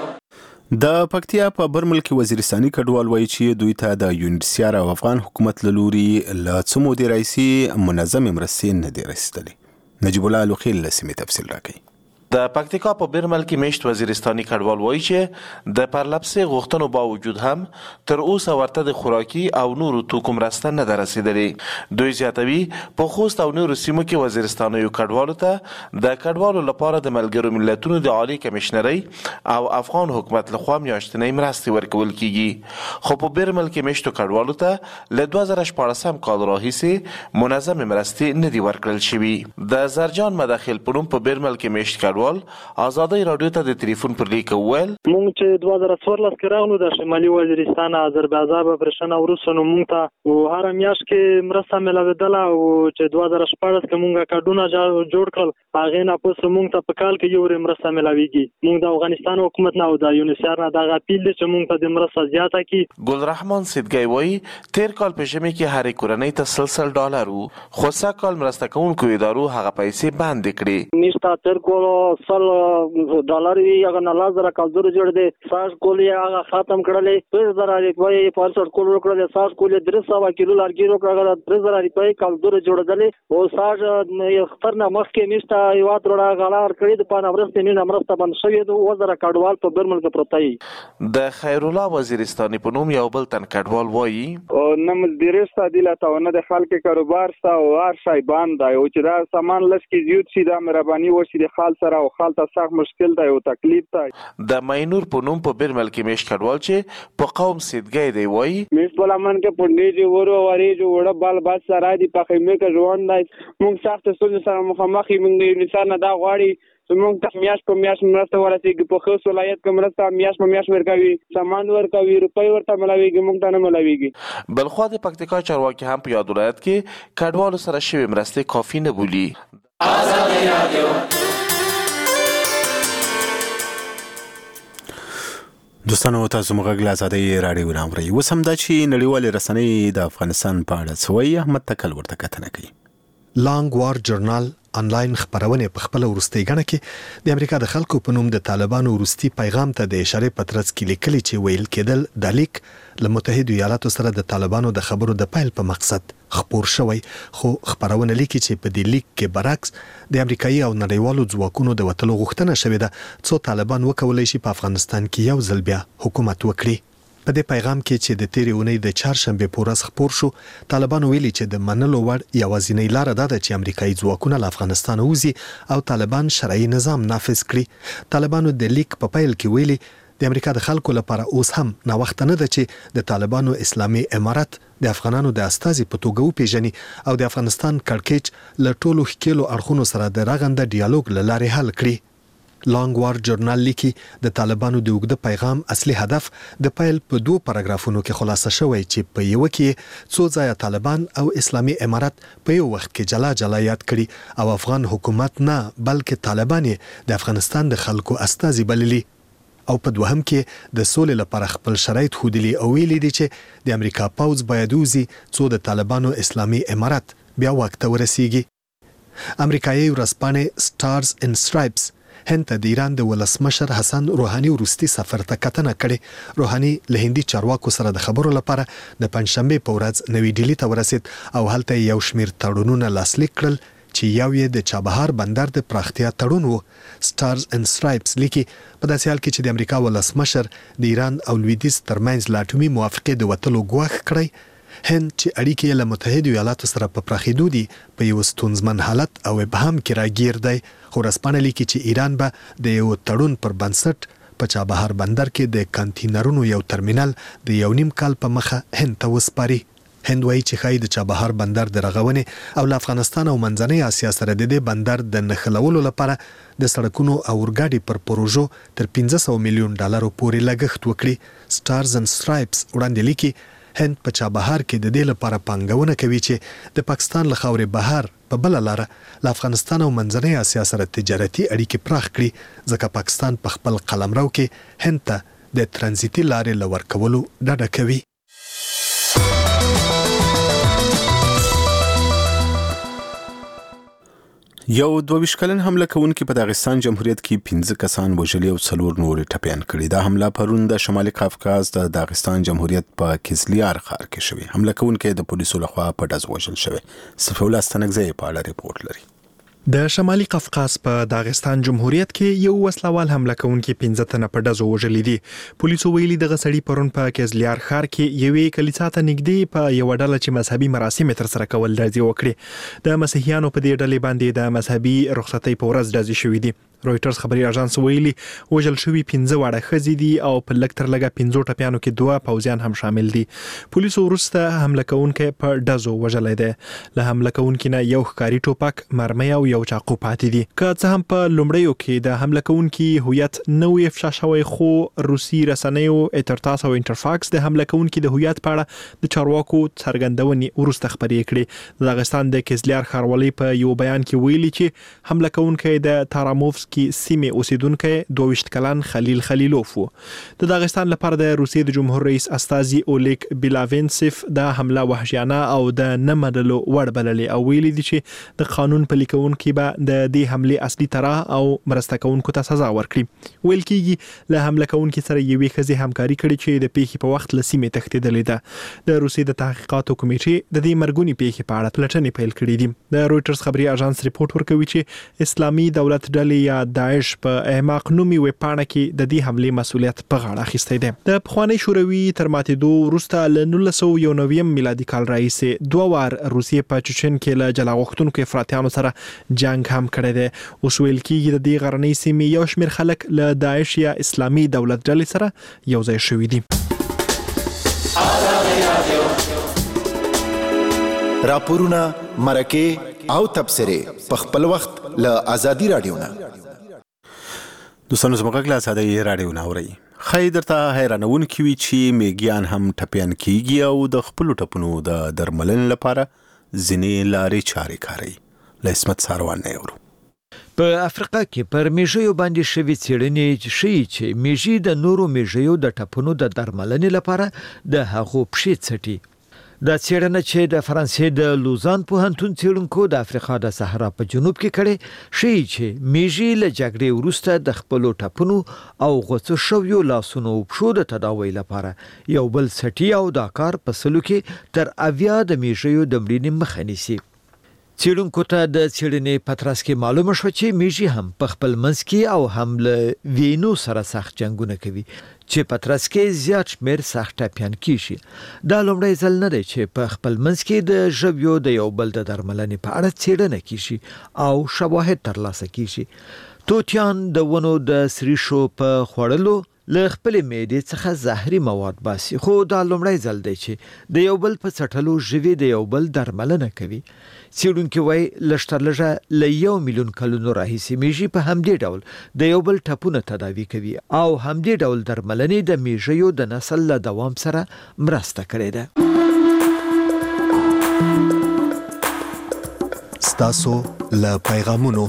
د پکتیا په برمل کې وزیرستاني کډوال وایي چې دوی ته د یونیسیار او افغان حکومت له لوري له څو مودې راهیسې منظمې مرستې نه دي رسیدلې. نجیب الله لوخیل له سیمې تفصیل راکوي. د پکتیکا په برمل کې میشت وزیرستاني کډوال وایي چې د پرلپسې غوښتنو باوجود هم تر اوسه ورته د خوراکي او نورو توکو مرسته نه ده رسیدلې. دوی زیاتوي په خوست او نورو سیمو کې وزیرستانیو کډوالو ته د کډوالو لپاره د ملګرو ملتونو د عالی کمشنرۍ او افغان حکومت لخوا میاشتنۍ مرستې ورکول کیږي. خو په برمل کې میشتو کډوالو ته له دوه زره شپاړسم کال راهیسې منظمې مرستې نه دي ورکړل شوي. د زرجان مداخل په نوم په برمل کې میشت کډوال آزادۍ رادیو ته د ټلیفون پر لیک وویل مونږ چې دوه زره څوارلس کې راغلو د شمالي وزیرستان آذربایجان په برښنا وروسته نو مونږ ته هر میاشت کې مرسته ملاوېدله او چې دوه زره شپاړس کې مونږ کارډونه جوړ کړل هغې نه پس مونږ ته په کال کې یو مرسته ملاویږي. مونږ د افغانستان حکومت نه او د یونیسیار نه دغه اپیل دی چې مونږ ته د مرسته زیاته کړي. ګلرحمان سیدګی وایي تیر کال په ژمي کې هرې کورنۍ ته سل سل ډالر وو، خو سږ کال مرسته کوونکو ادارو هغه پیسې بندې کړې. میشته تیر کال سل ډالر وی هغه نه لازره کالدور جوړ دی ساس کولی هغه ختم کړلې په زره روپۍ پانسټ کول وکړل ساس کولی درې سوه کیلو لرګي وکړل درې زره روپۍ کالدور جوړدلې او ساس خطر نه مخکې میشته یو ترړه غلار کړی د پانه ورسته نه مرسته بند شوې د وزره کډوال په برمل کې پروتای. د خیر الله وزیرستاني په نوم یو بل تن کډوال وایي او نم دیرستا دی لا تاونه د خلک کاروبار ستا او هر شای باندې او چې دا سامان لږ کې زیات شي د مهرباني وشي د خال سره او خال ته سخت مشکل دی او تکلیف دی. د ماینور په نوم په برمل کې میشت کډوال چې په قوم سیدګی دی وایي میشت بلمن کې پونډې جو ورو وری جو وړ بال بس سره دی په خیمه کې ژوند دی. موږ سخت ستونزې سره مخامخ یو موږ یو انسان نه دا غواړي موږ ته میاش په میاش مرسته ورسېږي په خوست ولایت کې مرسته میاش په میاش ورکوي سامان ورکوي روپۍ ورته ملاویږي موږ ته نه ملاویږي. بلخوا د پکتیکا چارواکي هم په یاد ولایت کې کډوالو سره شوې مرستې کافي نه بولي. آزادۍ رادیو دوستانو تاسو موږ له آزادۍ رادیو نه اورئ. اوس هم دا چې نړیوالې رسنۍ د افغانستان په اړه څه وایي احمد تکل ورته کتنه کوي. لانګ وار جورنال انلاین خبرونه په خپل ورستۍ غنه کې د امریکا د خلکو په نوم د طالبانو ورستي پیغام ته د اشاره پترڅ کې لیکلي چې ویل کېدل د لیک له متحده ایالاتو سره د طالبانو د خبرو د پایل په مقصد خبر شوی، خو خبرونه لیکي چې په دې لیک کې برعکس د امریکایي او نړیوالو ځواکونو د وټلو غوښتنه شوې ده څو طالبان وکولای شي په افغانستان کې یو ځل بیا حکومت وکړي. په دې پیغام کې چې د تیرې اونۍ د چهارشنبه په ورځ خبر شو طالبان ویلي چې د منلو وړ یوازینۍ لار ده چې امریکایي ځواکونه له افغانستان ووځي او طالبان شرعي نظام نافذ کړي. طالبانو د لیک په پیل کې ویلي د امریکا د خلکو لپاره اوس هم نا وخت نه ده چې د طالبانو اسلامي امارت د افغانانو د استازي په توګه وپیژني او د افغانستان کړکېچ له ټولو ښکېلو اړخونو سره د رغنده ډیالوګ له لارې حل کړي. لانګ وار جورنال لیکي د طالبانو د وګړه پیغام اصلي هدف د پایل په دوه پاراګرافونو کې خلاصه شوی چې په یو کې څو ځای طالبان او اسلامي امارت په یو وخت کې جلا جلا یاد کړي او افغان حکومت نه بلکې طالبان د افغانستان د خلکو استازي بللي او په دوهم کې د سولې لپاره خپل شرایط خودلی او ویلي دي چې د امریکا پوز باید وزي څو د طالبانو اسلامي امارت بیا وخت ورسیږي. امریکایي ورځپاڼه سټارز ان سټرایپس هند ته د ایران د ولسمشر حسن روحاني وروستي سفر ته کتنه کړې. روحاني له هندي چارواکو سره د خبرو لپاره د پنځشنبه په ورځ نوې ډیلی ته ورسید او هلته یو شمیر تړونونه لاسلیک کړل چې یو یې د چابهار بندر د پراختیا تړون وو. سټارز ان سټرایپس لیکي په داسې حال کې چې د امریکا ولسمشر د ایران او لویدیځ ترمنځ لا اټومي موافقه د وټلو غواخ کړی، هند چې اړیکې له متحده ایالاتو سره په پراخېدو دي په یو ستونزمن حالت او ابهام کې راګیر دی. خو رسپانه لیکي چې ایران به د یو تړون پر بنسټ په چابهار بندر کې د کانټینرونو یو ترمینل د یو نیم کال په مخه هند ته وسپاري. هند وایي چې ښایي د چابهار بندر د رغونې او له افغانستان او منځنۍ اسیا سره د دې بندر د نښلولو لپاره د سړکونو او اورګاډي پر پروژو تر پنځه سوه میلیون ډالرو پورې لګښت وکړي. سټارز ان سټرایپس وړاندې لیکي هند په چابهار کې د دې لپاره پانګونه کوي چې د پاکستان له خاورې بهر په بل لار له افغانستان او منځنۍ اسیا سره تجارتي اړیکې پراخ کړي ځکه پاکستان په خپل قلمرو کې هند ته د ترانزیتي لارې له ورکولو ډډه کوي. یو دوه کلن حمله کوونکي په داغستان جمهوریت کې پنځه کسان وژلي او څلور نور ټپیان کړي. دا حمله پرون د شمالي قفقاز د داغستان جمهوریت په کزلیار ښار کې شوې. حمله کوونکي د پولیسو لخوا په ډز وژل شوی. صفي الله ستنګزی په اړه ریپورت لري. د شمالي قفقاز په داغستان جمهوریت کې یو وسلوال حمله کوونکي پنځه تنه په ډزو وژلي دي. پولیسو ویلي دغه سړي پرون په کزلیار ښار کې یوې کلیسا ته نږدې په یو ډله چې مذهبي مراسم تر سره کول ډزې وکړي. د مسیحیانو په دې ډلې باندې د مذهبي رخصتۍ په ورځ ډزې شوې دي. رويټرز خبري اژانس ویلي وژل شوی پنځه واړه ښځې دي او په لږ تر لږه پنځو ټپیانو کې دوه پوځیان هم شامل دي. پولیسو وروسته حمله کوونکی په ډزو وژلی دی. له حمله کوونکي نه یو ښکاري ټوپک، مرمۍ او یو چاقو پاتې دي. که څه هم په لومړیو کې د حمله کوونکي هویت نه وي افشا شوی، خو روسي رسنیو انترتاس او انټرفاکس د حمله کوونکي د هویت په اړه د چارواکو څرګندونې وروسته خبرې کړې. د داغستان د کزلیار ښاروالۍ په یو بیان کې ویلي چې حمله کوونکی د تاراموفسکي سیمې اوسیدونکی دوه ویشت کلن خلیل خلیلوف و. د داغستان لپاره د روسیې د جمهور رئیس استازي اولیګ بیلاوینسف د حمله وحشیانه او د نه منلو وړ بللې او ویلي دي چې د قانون پلي کوونکي به د دې حملې اصلي طرح او مرسته کوونکو ته سزا ورکړي. ویل کېږي له حمله کوونکي سره یوې ښځې همکاري کړې چې د پیښې په وخت له سیمې تښتېدلې ده. د روسیې د تحقیقاتو کمیټې د دې مرګونې پیښې په اړه پلټنې پیل کړې دي. د رويټرز خبري اژانس ریپورت ورکوي چې اسلامي دولت ډلې یا داعش په احماق نومي ویبپاڼه کې د دې حملې مسؤلیت په غاړه اخیستی دی. د پخواني شوروي تر ماتېدو وروسته له نولس سوه یو نوي میلادي کال راهیسې دوه وار روسیې په چچن کې له جلا غوښتونکو افراطیانو سره جنگ هم کړی دی. اوس ویل کېږي د دې غرنۍ سیمې یو شمېر خلک له داعش یا اسلامي دولت ډلې سره یو ځای شوي دي. راپورونه، مرکې او تبصرې په خپل وخت له ازادي رادیو نه. دوستانو زموږ له ازادي رادیو نه اورئ. خی درته حیرانونکي وي چې میږیان هم ټپیان کیږي او د خپلو ټپونو د درملنې لپاره ځینې لارې چارې کاروي. له عصمت ساروان نه اورو. په افریقا کې پر میږیو باندې شوي څېړنې ښیي چې میږي د نورو میږیو د ټپونو د درملنې لپاره د هغو پښې څټي. دا څېړنه چې د فرانسې د لوزان پوهنتون څېړونکو د افریقا د صحرا په جنوب کې کړې ښیي چې میږي له جګړې وروسته د خپلو ټپونو او غوڅو شویو لاسونو او پښو د تداوی لپاره یو بل څټي او دا کار په سلو کې تر اویا د میږیو د مړینې مخه نیسي. څېړونکو ته د څېړنې په ترڅ کې معلومه شوه چې میږي هم په خپل منځ کې او هم له وینو سره سخت جنګونه کوي چې په ترڅ کې زیات شمېر سخت ټپیان کیږي. دا لومړی ځل نه دی چې په خپل منځ کې د ژویو د یو بل د درملنې په اړه څېړنه کیږي او شواهد ترلاسه کیږي. توتیان د ونو د سریښو په خوړلو له خپل معدې څخه زهري مواد باسي، خو دا لومړی ځل دی چې د یو بل په څټلو ژوي د یو بل درملنه کوي. څېړونکي وایي لږ تر لږه له یو میلیون کلونو راهیسې میږي په همدې ډول د یو بل ټپونه تداوي کوي او همدې ډول درملنې د میږیو د نسل له دوام سره مرسته کړې ده. ستاسو له پیغامونو.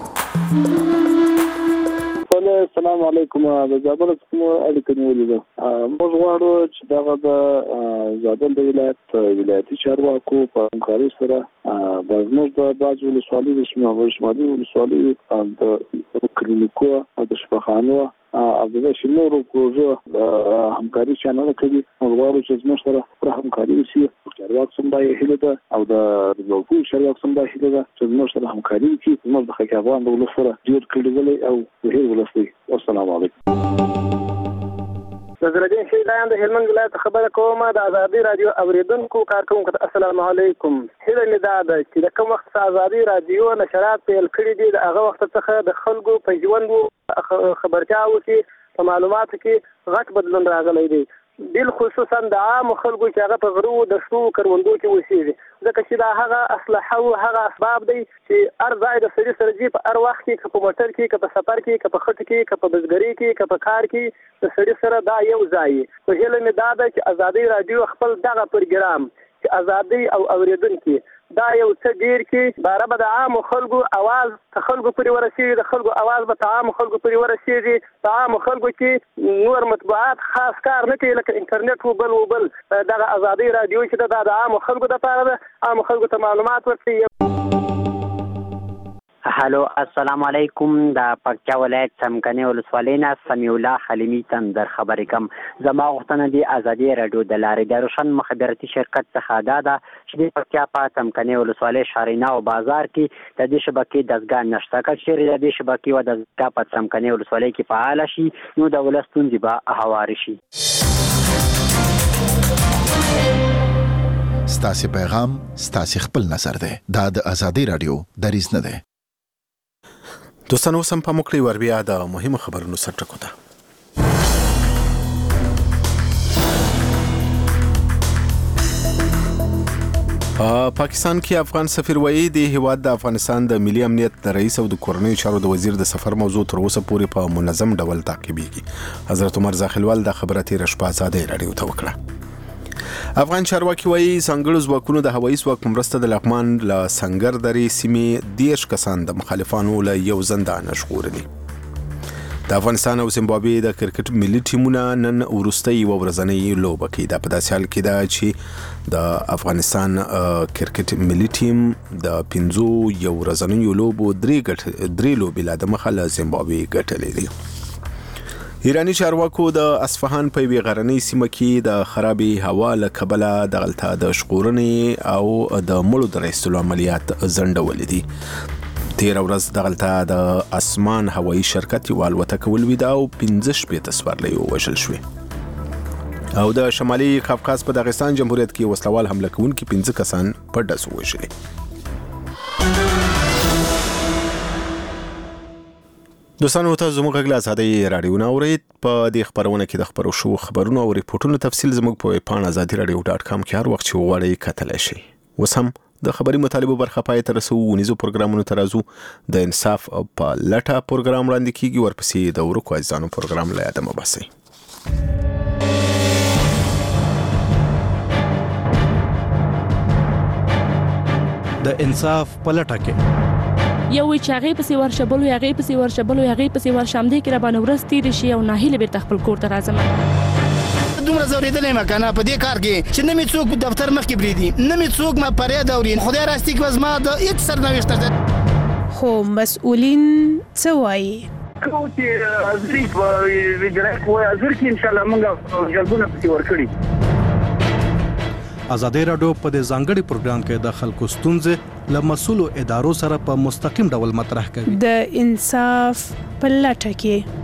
السلام علیکم. د زابل څخه اړیکه نیولې ده. موږ غواړو چې دغه د زابل د ولایت ولایتي چارواکو په همکارۍ سره د زموږ د بعض ولسوالۍ د شمالي ولسوالۍ د کلینیکو او د شفاخانو او د شنورو پروژو همکاري چانل کوي. موږ غواړو چې زموږ سره پر همکاري وشي. چارواک سم دا هیله ده او د لوکو چارواک سم دا هیله ده چې زموږ سره همکاري وکړي. زموږ د خلکو د ولس سره ډېر کړي او د هیر ولسي. السلام علیکم. نظرالدین شیدان د هلمند ولایت خبره کوم. د ازادي رادیو اوریدونکو کارکونکو ته السلام علیکم. هیله مې دا ده چې د کوم وخت ازادي رادیو نشرات پیل کړي دي د هغه وخت څخه د خلکو په ژوند خبرتیاو کې په معلوماتو کې غټ بدلون راغلی دی، بل خصوصا د عام خلکو چې هغه په غرو د شنو کروندو کې اوسېږي، ځکه چې دا هغه اسلحه او هغه اسباب دی چې هر ځای د سړي سره ځي، په هر وخت کې که په موټر کې که په سفر کې که په خټ کې که په بزګرۍ کې که په کار کې د سړي سره دا یو ځای. په هیله مې دا ده چې ازادي رادیو خپل دغه پروګرام چې ازادي او اوریدونکي دا یو څه ډیر کې باره به د عامو خلکو اواز ته خلکو پورې ورسېږي، د خلکو اواز به ته عامو خلکو پورې ورسېږي. په عامو خلکو کې نور مطبوعات خاص کار نه کوي لکه انټرنیټ و بل و بل. دغه ازادي رادیو چې دا د عامو خلکو دپاره ده، عامو خلکو ته معلومات ورکوي. هلو السلام علیکم. د پکتیا ولایت څمکنیو ولسوالۍ نه سمیع الله حلیمي ته در خبرې کوم. زما غوښتنه د ازادي راډیو د لارې د روشن مخابراتي شرکت څخه دا ده چې د پکتیا په څمکنیو ولسوالۍ شارینا او بازار کې د دې شبکې دستګاه نشته. که چیرې د دې شبکې و دستګاه په څمکنیو ولسوالۍ کې فعاله شي نو د ولس ستونزې به هوارې شي. ستاسو پیغام ستاسو خپل نظر دی. دا د ازادي راډیو دریځ نه دی. دوستانو سم په مکړی ور بیا د مهمه خبرونو سره ټکو ده. په پاکستان کې افغان سفیر وایي د هیواد د افغانستان د ملي امنیت د رئیس او د کورنیو چارو د وزیر د سفر موضوع تر اوسه پورې په منظم ډول تعقیبېږي. حضرت عمر زاخیلوال د خبراتي رشپا ازادي راډیو ته وکړه. افغان چارواکي وایي ځانګړو ځواکونو د هوایي ځواک په مرسته د لغمان له سنگر درې سیمې دیرش کسان د مخالفانو له یو زندان ژغورلي. د افغانستان او زیمبابوې د کرکټ ملي ټیمونه نن وروستۍ یوه ورځنۍ لوبه کوي. دا په داسې حال کې ده چې د افغانستان کرکټ ملي ټیم د پنځو یو ورځنیو لوبو درې لوبې لا دمخه له زیمبابوې ګټلې دي. ایرانی چارواکو د اصفهان په یوې غرنۍ سیمه کې د خرابې هوا له کبله دغلته د ژغورنې او د مړو د رایستلو عملیات ځنډولي دي. تېره ورځ دغلته د اسمان هوایي شرکت یوه الوتکه ولویده او پنځه شپېته سپرلۍ ووژل شوې. او د شمالي قفقاز په داغستان جمهوریت کې وسلوال حمله کوونکي پنځه کسان په ډز ووژلي. دوستانو ته زموږ غږ له ازادي راډیو نه اورئ. په دې خبرونه کې د خبرو شو خبرونو او ریپورتونو تفصیل زموږ په ویب پاڼه ازادي راډیو ډاټ کام کې هر وخت چې وغواړئ کتلی شئ. اوس هم د خبري مطالبو برخه پای ته رسو. ونیزو پروګرامونو ته راځو. د انصاف په لټه پروګرام وړاندې کیږي، ورپسې د ورکو عزیزانو پروګرام له یاده مه باسئ. د انصاف په لټه کې یو وی چې هغه پسې ورشبلو هغه پسې ورشبلو هغه پسې ورشمدې کې را باندې ورس تیر شي او ناهیله بیرته خپل کور ته راځم. دومره زوریدلې ما کنه په دې کار کې چې نه می څوک دفتر مخ کې بریدي، نه می څوک ما پرې دوري. خدای راستي کې وزما د هیڅ سرنوشت ده. خو مسؤلین څه وایي؟ کو چې ازري ویډرک وای ازر کې ان شاء الله موږ جلبونه پکې ورکړي. ازادي راډیو په دې ځانګړي پروګرام کې د خلکو ستونزې له مسؤلو ادارو سره په مستقیم ډول مطرح کوي. د انصاف په لټه کې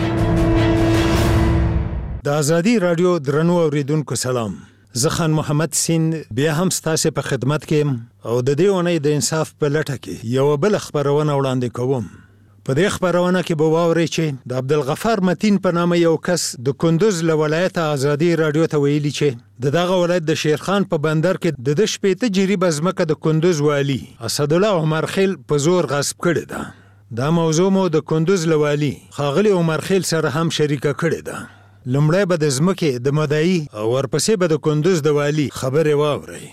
د ازادي راډیو درنو اوریدونکو سلام. زه خان محمد سین بیا هم ستاسو په خدمت کې او د دې ونې د انصاف په لټه کې یو بل خبرونه وړاندې کوم. په دې خبرونه کې به واورئ چې د عبدالغفار متین په نامه یو کس د کندوز له ولایته ازادي راډیو ته ویلي چې د دغه ولایت د شیرخان په بندر کې د د شپېته جریبه ځمکه د کندوز والي اسدالله عمر خیل په زور غصب کړې ده. دا موضوع مو د کندوز له والي ښاغلي عمر خیل سره هم شریکه کړې ده. لومړی به د ځمکې د مدعي او ورپسې به د کندوز د والي خبرې واورئ.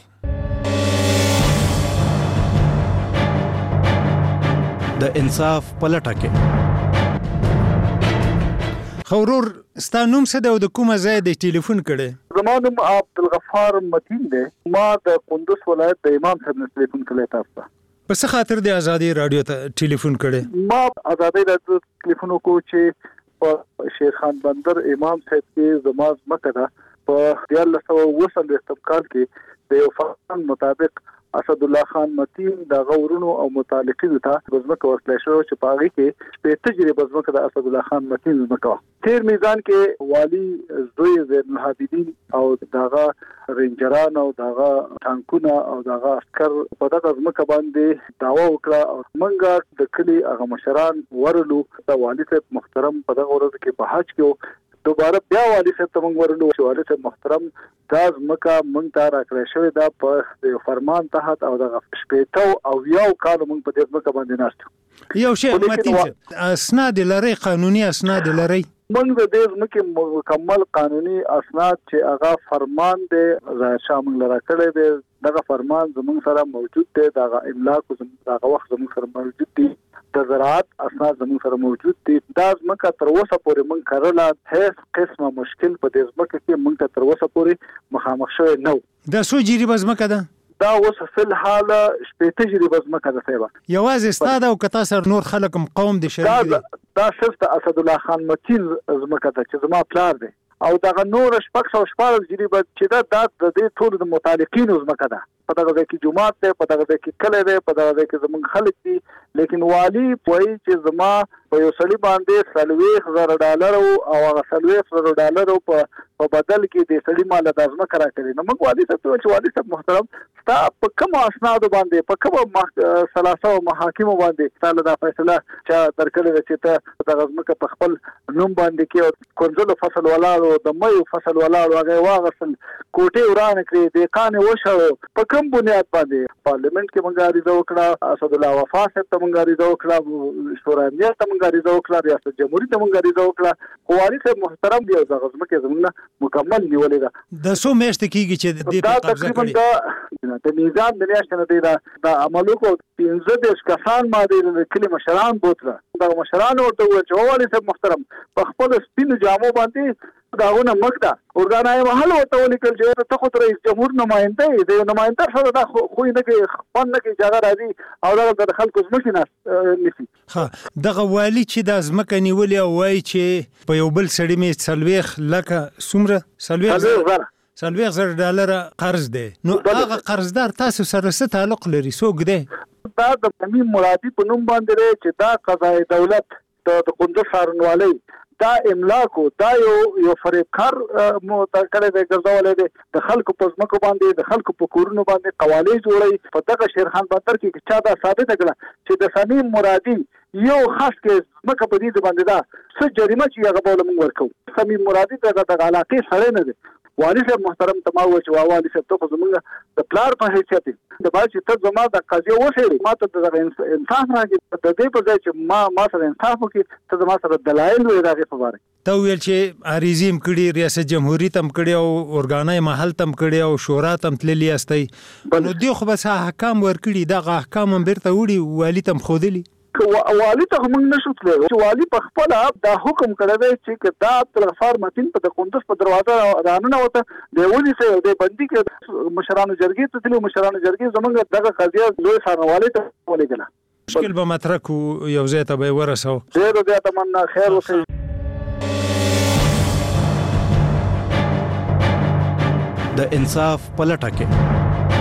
د انصاف په لټه کې خورور ستا نوم څه دی او د کومه ځای د ټلیفون کړی؟ زما نوم عبدالغفار متین دی. ما د کندوز ولایت د امام صاحب نه ټلیفون کړی تاسو ته. په څه خاطر د ازادي راډیو ته ټلیفون کړی؟ ما ازادي راډیو ټلیفون وکړو چې په شیرخان بندر امام صاحب کې زما ځمکه ده. په دیارلس سوه اووه څلوېښتم کال کې د یو فرمان مطابق اسدالله خان متین د غورونو او متعلقینو ته ځمکه ورکړل شوې چې په هغې کې شپېته جریبه ځمکه د اسدالله خان متین ځمکه وه. تیر میزان کې والي زوی زین العابدین او دغه رینجران او دغه ټانکونه او دغه عسکر په دغه ځمکه باندې دعوا وکړه او موږ د کلي هغه مشران ورلو. د والي صاحب محترم په دغه ورځ کې په حج کې دوباره بیا والي صاحب ته موږ ورلو چې والي صاحب محترم دا ځمکه موږ ته راکړی شوې ده په یو فرمان تحت او دغه شپېته او یو کال موږ په دې ځمکه باندې ناست یو. یو شی متین اسناد لرئ؟ قانوني اسناد لرئ؟ موږ د دې ځمکې مکمل قانوني اسناد چې هغه فرمان دی ظاهر شاه موږ لرا کړی دی دغه فرمان زموږ سره موجود دی دغه املاک زموږ دغه وخت زموږ سره موجود دی د زراعت اسناد زموږ سره موجود دي دا ځمکه تر اوسه پورې موږ کړله هیڅ قسمه مشکل په دې ځمکه کې موږ ته تر اوسه پورې مخامخ شوی نه و. دا څو جریبه ځمکه ده؟ دا اوس فل حال شپېته جریبه ځمکه ده صاحب. یوازې ستا ده او که تا سره نور خلک هم قوم دي شریک دي؟ دا صرف د اسدالله خان متین ځمکه ده چې زما پلار دی او دغه نور شپږ سوه شپاړس جریبه چې ده دا د دې ټولو د متعلقینو ځمکه ده. په دغه ځای کې جومات دی، په دغه ځای کې کلی دی، په دغه ځای کې زموږ خلک دي، لیکن والي وایي چې زما په یو سړي باندې څلوېښت زره ډالرو او هغه څلوېښت زره ډالرو په په بدل کې د سړي ماله دا ځمکه راکړې. نو موږ والي صاحب ته وویل چې والي صاحب محترم ستا په کومو اسنادو باندې په کومو ثلاثه محاکمو باندې ستا له دا فیصله چا درکړې ده چې ته دغه ځمکه په خپل نوم باندې کې کنځلو فصل ولاړو د میو فصل ولاړو هغه یې واغستل کوټې ورانه کړې دهقان یې وشړو. په کوم بنیاد باندې؟ پارلیمنټ کې موږ عریضه وکړه، اسدالله وفا صاحب ته موږ عریضه وکړه، شورای امنیت ته موږ عریضه وکړه، ریاست جمهوریت ته موږ عریضه وکړه. خو والي صاحب محترم دی او دغه ځمکه زموږ مکمل نیولې ده. د څو میاشتې کېږي چې دې ته قبضه کړې؟ دا د میزان د میاشتې نه دی دا عملو کو پنځه دېرش کسان ما د کلي مشران بوتله. دغه مشران ورته وویل چې والي صاحب محترم په خپلو سپینو جامو باندې داغونه مکده ورګانای محل ورته ولیکل چې ته خو رئیس جمهور نماینده یې د نماینده سره دا خوی نه کوي خوند نه کوي چې هغه راځي او دغه د خلکو ځمکې نه نیسي. ښه دغه والي چې دا ځمکه نیولې او وایي چې په یو بل سړي مې څلوېښت لکه څومره څلوېښت زره څلوېښت زره ډالره قرض دی، نو هغه قرضدار تاسو سره څه تعلق لري؟ څوک دی؟ دا د تمیم مرادي په نوم باندې دی چې دا قضای دولت د کندز څارنوالۍ دا املاکو دا یو یو فریبکار مو تا کړی دی ګرځولی دی د خلکو په ځمکو باندې د خلکو په کورونو باندې قوالې جوړوي. په دغه شیرخان بندر کې چا دا ثابته کړه چې د صمیم مرادي یو خاص کې ځمکه په دې باندې دا څه جریمه چې هغه به له موږ ورکوو. صمیم مرادي د دغه علاقې سړی نه دی. والي صاحب محترم ته ما وویل چې والي صاحب ته خو زموږ د پلار په حیثیت د باید چې ته زما د قضیې وڅېړې ما ته دغه انصاف راکړي د دې په ځای چې ما ما سره انصاف وکړي ته زما سره دلایل وایې د هغې په باره. ته وویل چې عریضې هم کړي، ریاست جمهوریت هم کړي او ارګانای محل ته هم کړي او شورا ته هم تللي یاستئ، نو دې خو بس احکام ورکړي دغه احکام هم بیرته وړي والي ته هم ښودلي. والي ته موږ نشو تللی چې والي په خپله دا حکم کړی دی چې دا عبدالغفار متین په د کندز په دروازه راننوته دی ونیسئ او دی بندي کړي. مشرانو جرګې ته تللي، مشرانو جرګې زموږ دغه قضیه لوی څارنوالۍ ته ولېږله. مشکل به مطرح کړو، یو ځای ته به یې ورسوو. ډېره زیاته مننه، خیر اوسئ. د انصاف په لټه کې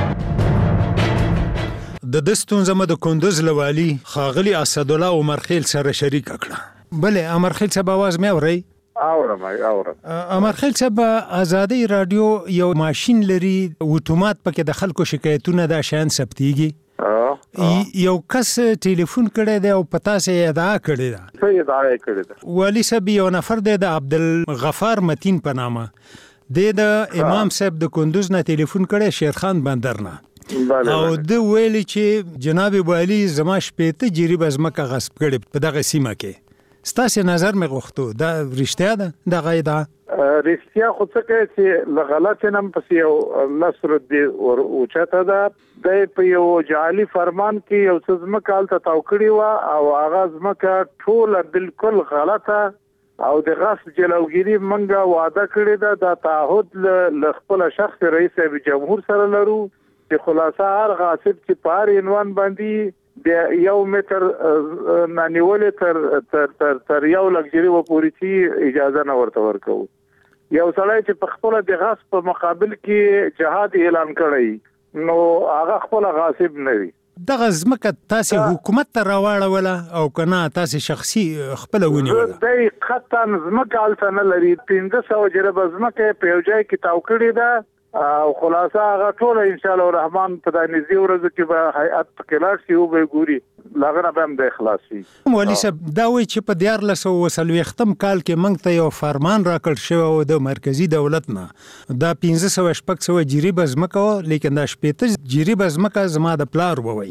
د د ستونزه مې د کندوز له والي ښاغلي اسدالله عمرخیل سره شریکه کړه. بلې عمرخیل صاحب آواز مې اورئ؟ اورم اورم. عمرخیل صاحب ازادي رادیو یو ماشین لري اتومات پکې د خلکو شکایتونه دا شیان ثبتېږي. یو کس ټلیفون کړی دی او په تاسې یې ادعا کړې ده. څه ادعا یې کړې ده؟ والي صاحب یو نفر دی د عبدالغفار متین په نامه، دی د امام صاحب د کندوز نه ټلیفون کړی شیرخان بندر نه او د ویلي چې جناب والي زما شپېته جریبه ځمکه غصب کړې په دغه سیمه کې. ستاسې نظر مې غوښتو دا رښتیا ده دغه ادعا؟ رښتیا خو څه کوي چې له غلطې نه پسې یو نصر الدین ور اوچته ده. دی په یو جعلي فرمان کې یو څه ځمکه هلته تاو کړې وه او هغه ځمکه ټوله بالکل غلطه او د غصب جلوګیري منګه وعده کړې ده. دا تعهد له خپله شخص رئیس جمهور سره لرو چې خلاصه هر غاصب چې په هر عنوان باندې د یو متر نه نیولې تر تر تر تر یو لک جریبه پورې چې اجازه نه ورته ورکوو. یو سړی چې په خپله د غصب په مقابل کې جهاد اعلان کړی نو هغه خپله غاصب نه وي. دغه ځمکه تاسې حکومت ته راواړوله او که نه تاسې شخصي خپله ونیوله؟ دی قطعا ځمکه هلته نه لري. پنځه سوه جریبه ځمکه یې په یو ځای کې تاو کړې ده او خلاصه هغه ټوله انشاءالله الرحمن په دا نږدې ورځو کې به هیئت پکې لاړ شي او به یې ګوري له هغه نه به هم دی خلاص شي. والي صاحب دا وایي چې په دیارلس سوه څلوېښتم کال کې موږ ته یو فرمان راکړل شوی و د مرکزي دولت نه، دا پنځه سوه شپږ سوه جریبه ځمکه وه، لیکن دا شپېته جریبه ځمکه زما د پلار ووایي.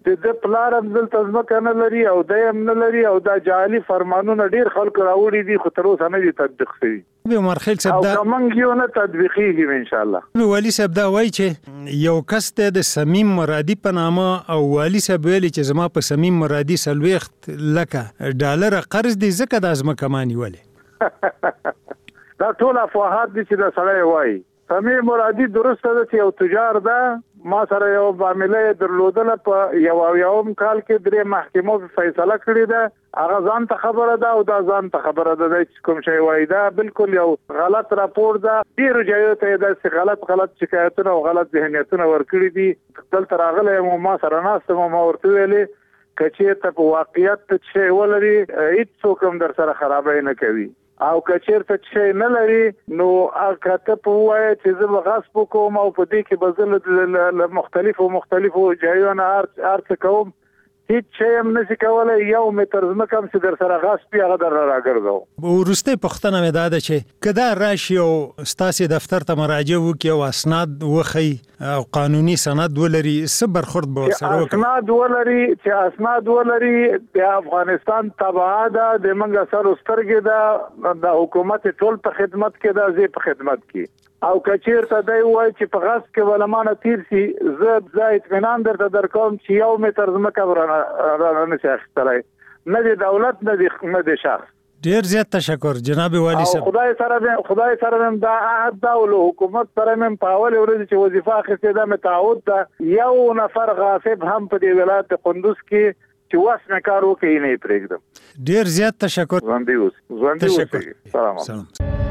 د د پلار هم دلته ځمکه نه لري او دی هم نه لري او دا جعلي فرمانونه ډیر خلکو راوړي دي خو تر اوسه نه دي تطبیق شوي عمر خیل صاحب دا او کومنګ یو نه تطبیقیږي ان شاء الله. والي صاحب دا وایي چې یو کس ته د سمیم مرادي په نامه او والي صاحب ویلي چې زما په سمیم مرادي سلويخت لکه ډالر قرض دي ځکه د ځمکه مانی ولې دا ټول افواهات دي چې دا سړی وایي. سمیم مرادي درسته ده چې یو تجار ده ما سره یو معامله درلودله په یو یوم کال کې درې محکمو فیصله کړې ده هغه ځان ته خبره ده او دا ځان ته خبره ده چې کوم شی وایي دا بالکل یو غلط راپور ده. ډیرو ځایو ته داسې غلط غلط شکایتونه او غلط ذهنیتونه ورکړي دي. دلته راغلی یم ما سره ناست یم ما ورته ویلې که چېرته په واقعیت ته شی ولري هېڅوک هم در سره خرابی نه کوي او که چېرته شی نه لري نو که ته په ووایه چې زه به غصب وکوم او په دې کې به زه له مختلفو مختلفو ځایو نه هر څه کوم هیڅ شی هم نشي کولی. یو متر ځمکه هم چې در سره غصب وي هغه در راګرځوم. وروستۍ پوښتنه مې دا ده چې که دا راشي او ستاسې دفتر ته مراجعه وکړي او اسناد وښیي او قانوني سند ولري څه برخورد به ورسره وکړي؟ اسناد ولري چې اسناد ولري د افغانستان تبعه ده د موږ سر سترګې ده د حکومت ټول په خدمت کې ده زه په خدمت کې او که چېرته دی ووایي چې په غصب کې به له مانه تېر شي زه زه اطمینان درته درکوم چې یو متر ځمکه به رانه نشي اخیستلی نه د دولت نه د شخص. ډیر زیات تشکر جناب والي صاحب. خدای سره خدای سره مې دا عهد ده او له حکومت سره مې په اولې ورځې چې وظیفه اخیستې ده مې تعهد ده یو نفر غاصب هم په دې ولایت قندوز کې چې وس مې کار وکړي نه یې پرېږدم. ډیر زیات تشکر. ژوندي اوسئ. ژوندي اوسئ. سلام.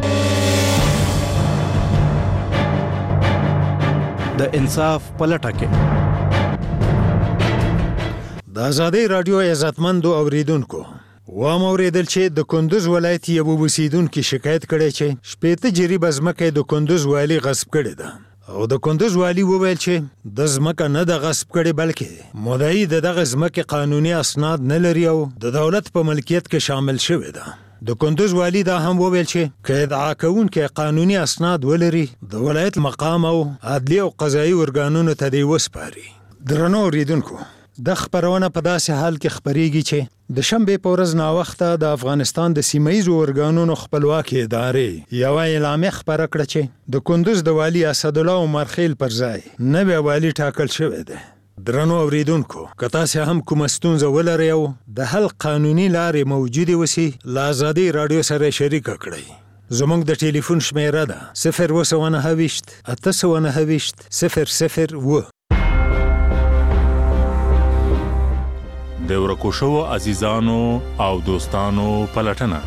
د انصاف پلټه کې د ازادي رادیو عزتمندو اوریدونکو و موریدل چې د کندوز ولایت یو اوسیدونکو شکایت کړي چې شپېته جریب ځمکه د کندوز والی غصب کړي ده او د کندوز والی وویل چې د ځمکه نه د غصب کړي بلکې مدعي د دغه ځمکې قانوني اسناد نه لري او د دولت په ملکیت کې شامل شوی ده. د کندوز والی دا هم وویل چې که ادعا کوونکي قانوني اسناد ولري د ولایت مقام او عدلي او قضایي ارګانونو ته دی وسپاري. درنو اوریدونکو د خبرونه په داسې حال کې خبرېږي چې د شنبې په ورځ ناوخته د افغانستان د سیمه‌ییزو ارګانونو خپلواکي ادارې یو اعلامیه خپره کړه چې د کندوز د والی اسدالله عمر خیل پر ځای نوی والی ټاکل شوی دی. درنو اوریدونکو که تاسې هم کومه ستونزه ولرئ او د حل قانوني لارې موجودې وسي له ازادي رادیو سره شریکه کړئ. زموږ د ټلیفون شمیره ده صفر اوه سوه نهه ویشت اته سوه نهه ویشت صفر صفر اوه. د ورکو شوو عزیزانو او دوستانو پلټنه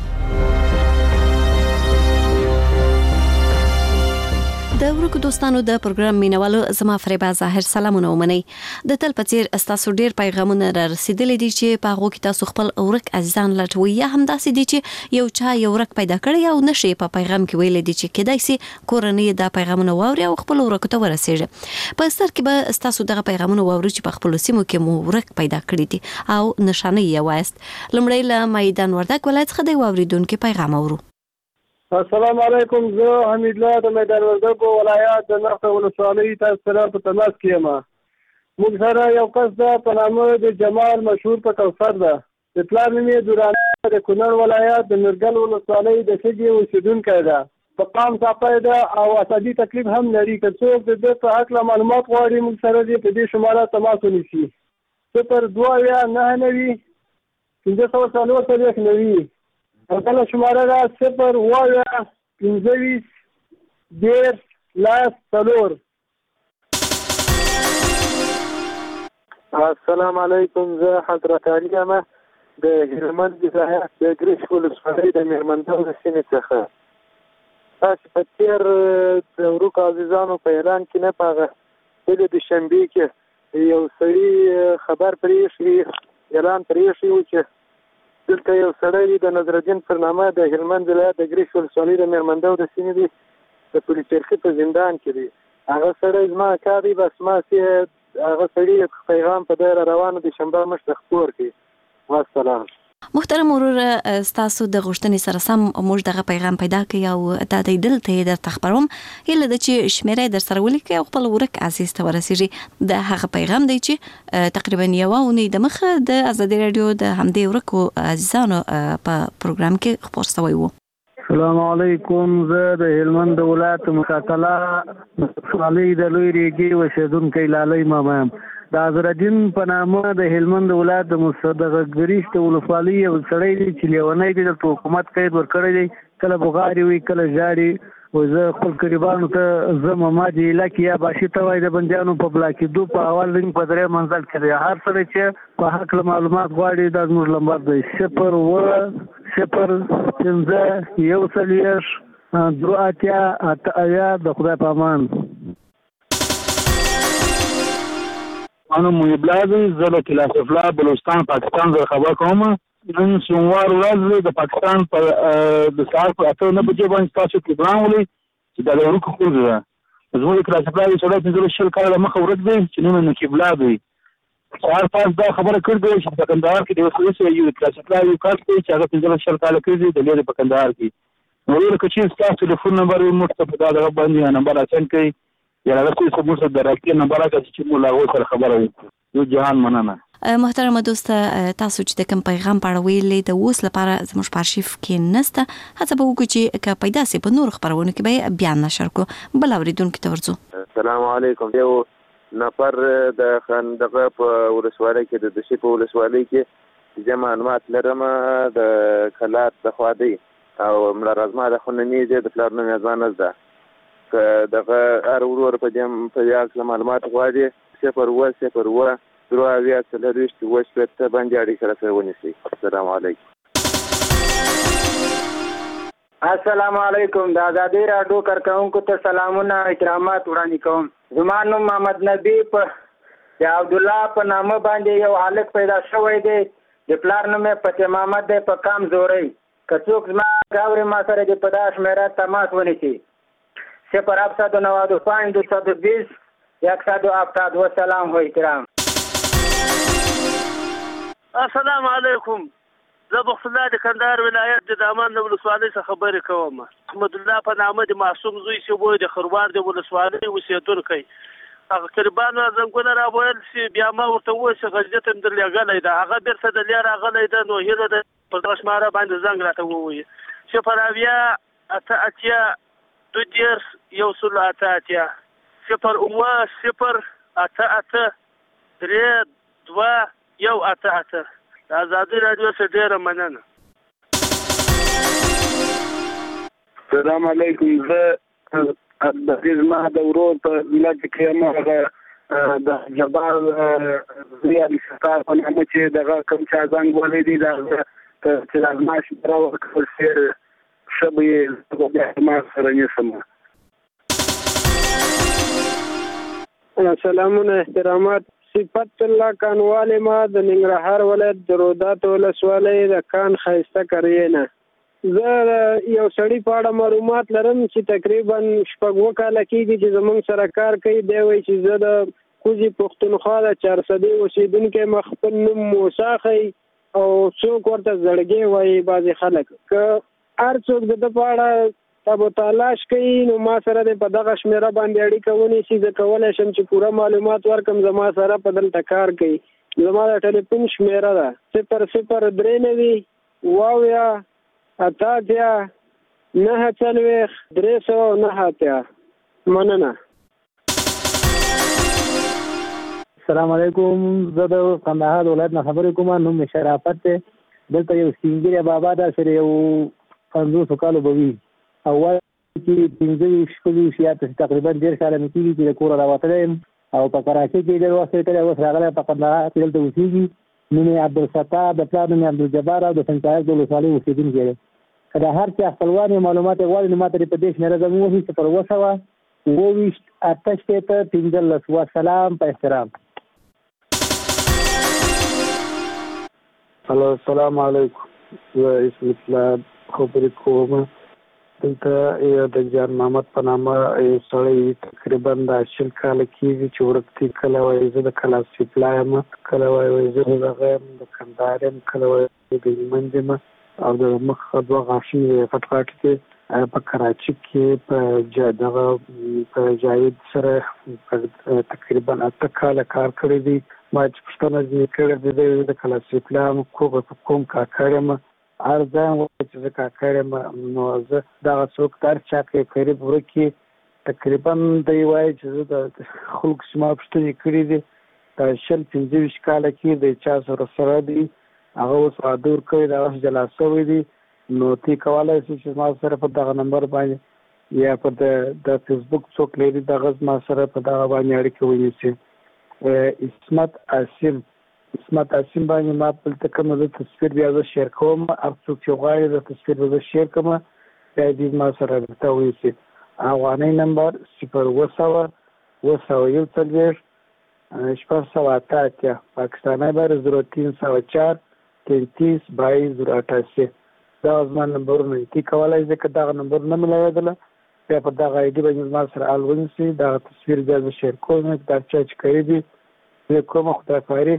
د ورکو دوستانو د پروګرام مینوالو زما فریبا ظاهر سلامونه ومني. د تل پڅیر استاسو ډیر پیغامونه را رسیدلې دي چې په هغه کې تاسو خپل ورک عزیزان لټوي یا هم داسې دي چې یو چا یو ورک پیدا کړی او نشي په پیغام کې ویل دي چې کېدای شي کورنۍ د پیغامونه واوري او خپل ورک ته ورسیږي. په ستر کې به استاسو دغه پیغامونه واوري چې په خپل سیمو کې مو ورک پیدا کړی دي او نشانه یې وایست. لمړی له میدان وردګ ولایت څخه دی واوریدونکو پیغام اورو. السلام علیکم. زه حمید الله د میدان وردګ ولایت د نخته ولسوالۍ تاسو سره په تماس کې یم. موږ سره یو کس ده په نامه د جمال مشهور په کوثر ده. د پلار نوم یې دوراني د کونړ ولایت د نورګل ولسوالۍ د سږي اوسېدونکی ده. په قام صاحب ده او اساسي تکلیف هم لري. که څوک د دې په هکله معلومات غواړي موږ سره دې په دې شماره تماس ونیسي. صفر دوه اویا نهه نوي پنځه سوه څلور څلوېښت نوي او بله شماره ده صفر اوه اویا پنځه ویشت دېرش لس څلور. السلام علیکم. زه حضرت علي یم د هلمند ولایت د ګرش ولسوالۍ د میرمندو د سیمې څخه. تاسې په تېر د ورکو عزیزانو په اعلان کې نه په هغه هلې د شنبې کې یو سړي خبر پرې ایښی اعلان پرې ایښی و چې دلته یو سړی د نظرالدین پر نامه د هلمند ولایت د ګرش ولسوالۍ د میرمندو د سیمې دی د پولیس چرخي په زندان کې دی. هغه سړی زما کار دی بس ما چې هغه سړي پیغام په دی را روانه د شنبه مشته خپور کړي. والسلام. محترم ورور تاسو د غوښتنې سره سم موږ دغه پیغام پیدا کړی او دا د دلته در تخبروم یله د چې شمیره در سره ولیکي او خپل ورک عزیز ته ورسیږي د هغه پیغام دی چې تقریبا یو اونۍ د مخه د آزادي رادیو د همدې ورکو عزیزانو په پروګرام کې خبر شوی وو. السلام علیکم. زه د هلمند ولایت مشاکله ولسوالۍ د لوی ریګي اوسیدونکی لالۍ ماما یم. د ازرالدین په نامه د هلمند ولایت د مصدقه ګریشت ولسوالۍ یو سړی دی چې لیونی دی د حکومت قید ورکړی دی، کله بغاري وي کله ژاړي. و زه خپل قریبانو ته زه ماما جیله کې یا باشي ته وایي د بندیانو په بلاکېدو په اول رنګ په درې منزل کې دی. هر سړی چې په هکله معلومات غواړي دا زموږ لمبر دی صفر اووه صفر پنځه یو څلوېښت دوه اتیا اته اویا. د خدای په امان. انا محب الله دی. زه له کلاس افلا بلوچستان پاکستان سره خبر کوم. نن سوموار ورځ د پاکستان په د سهار په اته نه بجې باندې تاسو پروګرام ولې چې دا د ورکو خور ده. زموږ کلاس افلا د سړی پنځه شل کاله مخه ورځ دی چې نن محب الله دی. سهار پاس دا خبره کړې ده چې په کندهار کې د وسوسې یو کلاس افلا یو کار کوي چې هغه پنځه شل کاله کېږي د لري په کندهار کې. نو ورته چې تاسو ټلیفون نمبر یې موږ ته په دا باندې نمبر اچن کوي یا راځي چې موږ سره راکې نمبر راکړي چې موږ لا سره خبره وکړو. یو جهان مننه. محترم دوست تاسو چې د کوم پیغام په اړه ویلې د اوس لپاره زموږ په ارشیف کې نسته، هڅه به وکړو چې که پیدا سي په نور خبرونه کې به بیان نشر کو. بل اوریدونکو ته ورځو. السلام علیکم. یو نفر د خندقه په ولسوالۍ کې د دشي په ولسوالۍ کې چې معلومات لرم د کلات د خوادي او مړه رزما د خننې د پلار نوم ځان زده که دغه هر ورور په دې په یاد معلومات غواړي صفر اووه صفر اووه دروا بیا څلوېښت اووه شپېته باندې اړیکه سره ونیسئ. السلام علیکم. السلام علیکم. د آزادي راډیو کارکونکو ته سلامونه احترامات وړاندې کوم. زما نوم محمد نبی په د عبدالله په نامه باندې یو هلک پیدا شوی دی. د پلار نوم یې فتح محمد دی په کام زورۍ. که څوک زما ګاورې ما سره د په دا شمېره تماس ونیسي صفر هفتصد و نود و پنج دویست و بیست یکصد و هفتاد و سلام و احترام. السلام علیکم. زه بخت الله د کندهار ولایت د دامان د ولسوالۍ څخه خبرې کوم. احمد الله په نامه د معصوم زوی چې وای د خروار د ولسوالۍ اوسېدونکی. هغه قربانو زنګونه راوړل چې بیا ما ورته وویل چې غږ ته در لېږلی ده. هغه بېرته د لیا راغلی ده. نو هیله ده په دغه شماره باندې زنګ راته ووایي. صفر اویا اته اتیا دوه دېرش یو سل اته اتیا صفر اووه صفر اته اته درې دوه یو اته اته. د آزادي راډیو څخه ډېره مننه. السلام علیکم. زه د دې زما د ورور په ملت کې یم. هغه د جبار زوی علي ستار په نامه چې دغه کوم چا زنګ وهلی دی د هغه چې د زما شمېره ورکړل شي ښه به یې بیا ما سره نیسم. سلامونه احترامات. صفت الله کانواله ما د ننګرهار ولایت د رودات ولسوالۍ د کان خایسته کریینه. زه یو سړی په اړه معلومات لرم چې تقریبا شپږ اووه کاله کېږي چې زموږ سره کار کوي. دی وایي چې زه د کوزي پښتونخوا د چارسدې اوسېدونکی یم. خپل نوم موسی ښیي او څوک ورته زړګی وایي بعضې خلک. که هر څوک د ده په اړه تابو تلاش کوي نو ما سره د په دغه شمېره باندې اړیکه ونیسي. زه کولی شم چې پوره معلومات ورکړم. زما سره په دلته کار کوي. زما د ټلیفون شمېره ده صفر صفر درې نوي اووه اویا اته اتیا نهه څلوېښت درې سوه نهه اتیا. مننه. السلام علیکم. زه د کندهار ولایت نه خبرې کوم. نوم مې شرافت دی. دلته یو سپین بابا ده چې یو پنځوسو کالو به وي او وایي چې پنځه ویشت شپږ ویشت تقریبا ډېر کاله مې کېږي چې د کوره راوتلی یم او په کراچۍ کې ډېر وخت تېر کړی. اوس راغلی په کندهار کې دلته اوسېږي. نوم یې عبدالستار د پلار نوم یې عبدالجبار او د سنچایق د ولسوالۍ اوسېدونکی دی. که د هر چا خپلوان یې معلومات یې غواړي نو ما ته دې په دې شمېره زنګ ووهي صفر اووه سوه اووه ویشت اته شپېته پنځلس. وسلام په احترام. هلو السلام علیکم. زه اسم اسلام خبرې کوم. دلته د جان محمد په نامه یو سړی تقریبا د شل کاله کېږي چې ورکتي کله وایي زه د کلاس سپلای یم، کله وایي زه د هغه یم د کندهار یم، کله وایي د هلمند یم او د مخ دوه غاښونه پټ پټ دي. په کراچي کې په دغه په جاوید سره تقریبا اته کاله کار کړی دی. ما چې پوښتنه ځینې کړې ده د کلاس سپلای کوم کوم کاکړ یم، هر ځای وایي چې زه کاکړ یم. نو زه دغه څوک د هر چا کې قریب ورکي تقریبا دی وایي چې زه د خلکو چې ما پوښتنې کړې دي د شل پنځه ویشت کاله کې د چا سره سره دي هغه اوس واده ورکوي، د هغه جلا شوی دی. نو تی کولی شي چې ما سره په دغه نمبر باندې یا په د فیسبوک څوک لري دغه ما سره په دغه باندې اړیکه ونیسي. عصمت عاصم عصمت عاصم باندې ما دلته کوم د تصویر بیا زه شیر کوم، هر څوک چې غواړي د تصویر به زه شیر کوم بیا دې ما سره ورته ونیسي. افغاني نمبر صفر اوه سوه اوه سوه یو څلوېښت شپږ سوه اته اتیا، پاکستانی بر زیرو تین سوه چار تینتیس بایس زیرو اٹھاسی. دا زما نمبرونه تی کولای شي که دغه نمبر نه ملایدله بیا په دغه آی ډي باندې ما سره حال ونیسي، دغه تصویر بیا زه شیر کوم. دا چا چې کړی دي زه کومه خدایخواري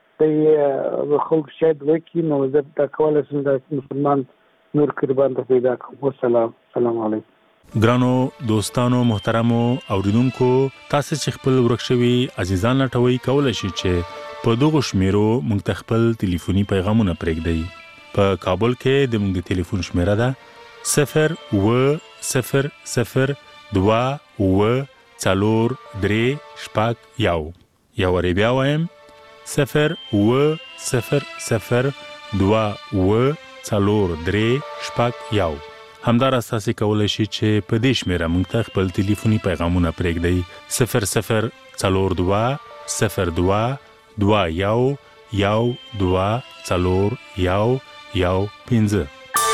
د خلکو شاید وکړي نو زه دا کولی شم د مسلمان نور قربان ته پیدا کړم. والسلام السلام علیکم. ګرانو دوستانو محترمو اوریدونکو، تاسو چې خپل ورک شوي عزیزان لټوي کولی شئ چې په دغو شمیرو موږ ته خپل ټلیفوني پیغامونه پرېږدئ. په کابل کې د موږ د ټلیفون شمیره ده صفر اوه صفر صفر دوه اوه څلور درې شپږ یو. یو وارې بیا وایم صفر اوه صفر صفر دوه اوه څلور درې شپږ یو. همداراز تاسو کولی شئ چې په دې شمیره موږ ته خپل ټلیفوني پیغامونه پرېږدئ صفر صفر څلور دوه صفر دوه دوه یو یو دوه څلور یو یو پنځه.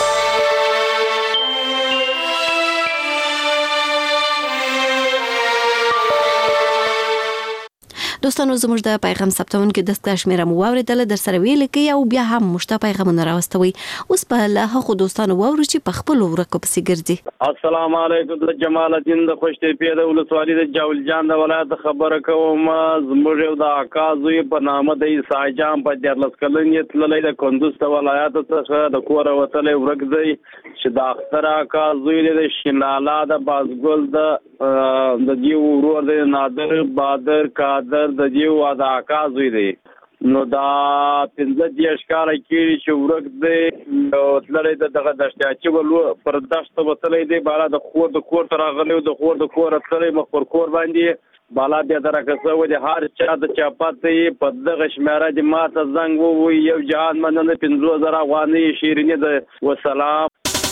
دوستانو زموږ د پیغام ثبتونکو دستګاه شمیره مو واوریدله، در سره ویل کې او بیا هم مشته پیغامونه راوستوي. اوس په له هغو دوستانو واورو چې په خپل ورکو پسې ګرځي. السلام علیکم. د جمال الدین د خوشتېپې د ولسوالۍ د جاول جان د ولایت خبره کوم. زموږ یو د اکا زوی په نامه د عیسی جان په دیارلس کلنې تللی د کندوز د ولایت څخه د کوره وتلی ورک دی چې د اختر اکا زوی دی د شینالا د بازګل د د دیو ورور دی نادر بادر قادر د دیو د اکا زوی دی. نو دا پنځه دیش کاله کېږي چې ورک دی او تللی د دغه دشتیاچي ولو پر دشته وتلی دی بالا د خور د کور ته راغلی د خور د کوره تللی مخ پر کور باندې بالا بیا درکه شوی دی. هر چا د چا پته په دغه شمیره د ماته زنګ ووایي یو جهان مننه پنځه زره افغانۍ شیریني ده. وسلام.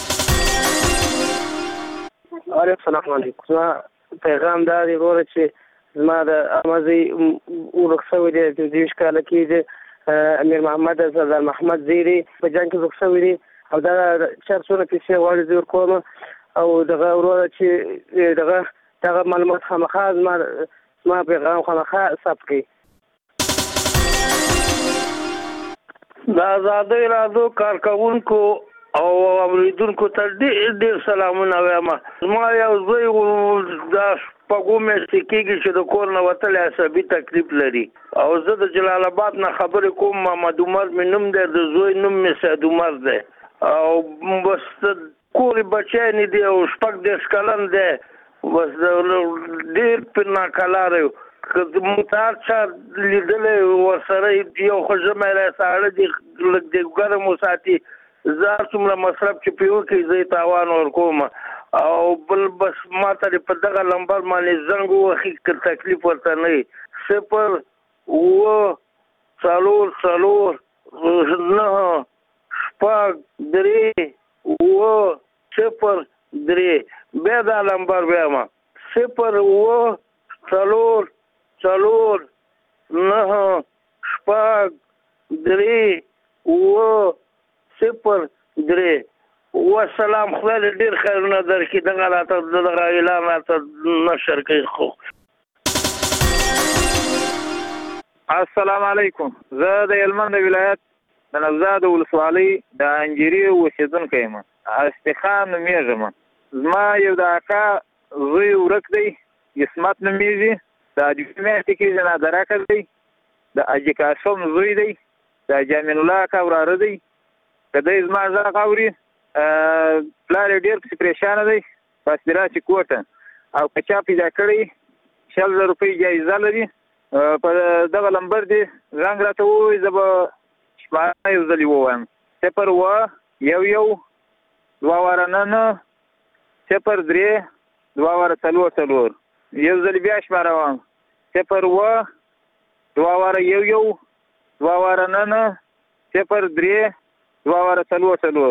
السلام علیکم. پیغام دا دی وروره چې زما د امازي ورک شوی دی د دیوش کاله کې امیر محمد سردار محمد زیری په جنګ کې ورک شوی دی او دا چارڅونه پیسې غواړي زه ورکوم او دغه وروره چې دغه دغه معلومات خامخا زما زما پیغام خامخا ثبت کړي. د ازادۍ راډیو کارکوونکو او اوریدونکو ته ډېر ډېر سلامونه وایم. زما یو زوی د شپږو میاشتې کېږي چې د کور نه وتلی عصبي تکلیف لري او زه د جلال آباد نه خبرې کوم. محمد عمر مې نوم دی، د زوی نوم مې سید عمر دی او بس کور بچی نه دی او شپږ دېرش کلن دی. بس ډېر پرې ناکلاره یو که موږ ته هر چا لیدلی ورسره یو خو ژمی دی ساړه دي لږ د ګرم وساتي. زه هر څومره مصرف چې پرې وکړي زه یې تاوان ورکوم او بل بس ما ته په دغه لمبر باندې زنګ ووهي که تکلیف ورته نه وي. صفر اوه څلور څلور نهه شپږ درې اوه صفر درې. بیا دا لمبر بیا صفر اوه څلور څلور نهه شپږ درې اوه صفر درې. والسلام. خدای دې ډېر خیرونه درکړي. دغه راته دغه اعلان راته نشر کوي. خو السلام علیکم. زه د هلمند ولایت د نوزاد ولسوالۍ د انجیري اوسېدونکی یم. استخان نومېږم. زما یو د اکا زوی ورک دی اسمت نومیږي د دوه میاشتې کې جنازه راکړ دی د اجي قاسم زوی دی د جامین الله اکا وراره دی کدی زما غږ اوري پلار ډېر پریشان دی بس دراسي کوټه او کچا پیدا کړی شل زره روپۍ جایزه لري په دغه لمبر دی زنګ راته ووایي زه به شماره یو ځلې ووایم صفر اووه یو یو دوه واره نه نه صفر درې دوه واره څلور څلور یو ځلې بیا شماره وایم صفر اووه دوه واره یو یو دوه واره نه نه صفر درې دوه واره څلور څلور.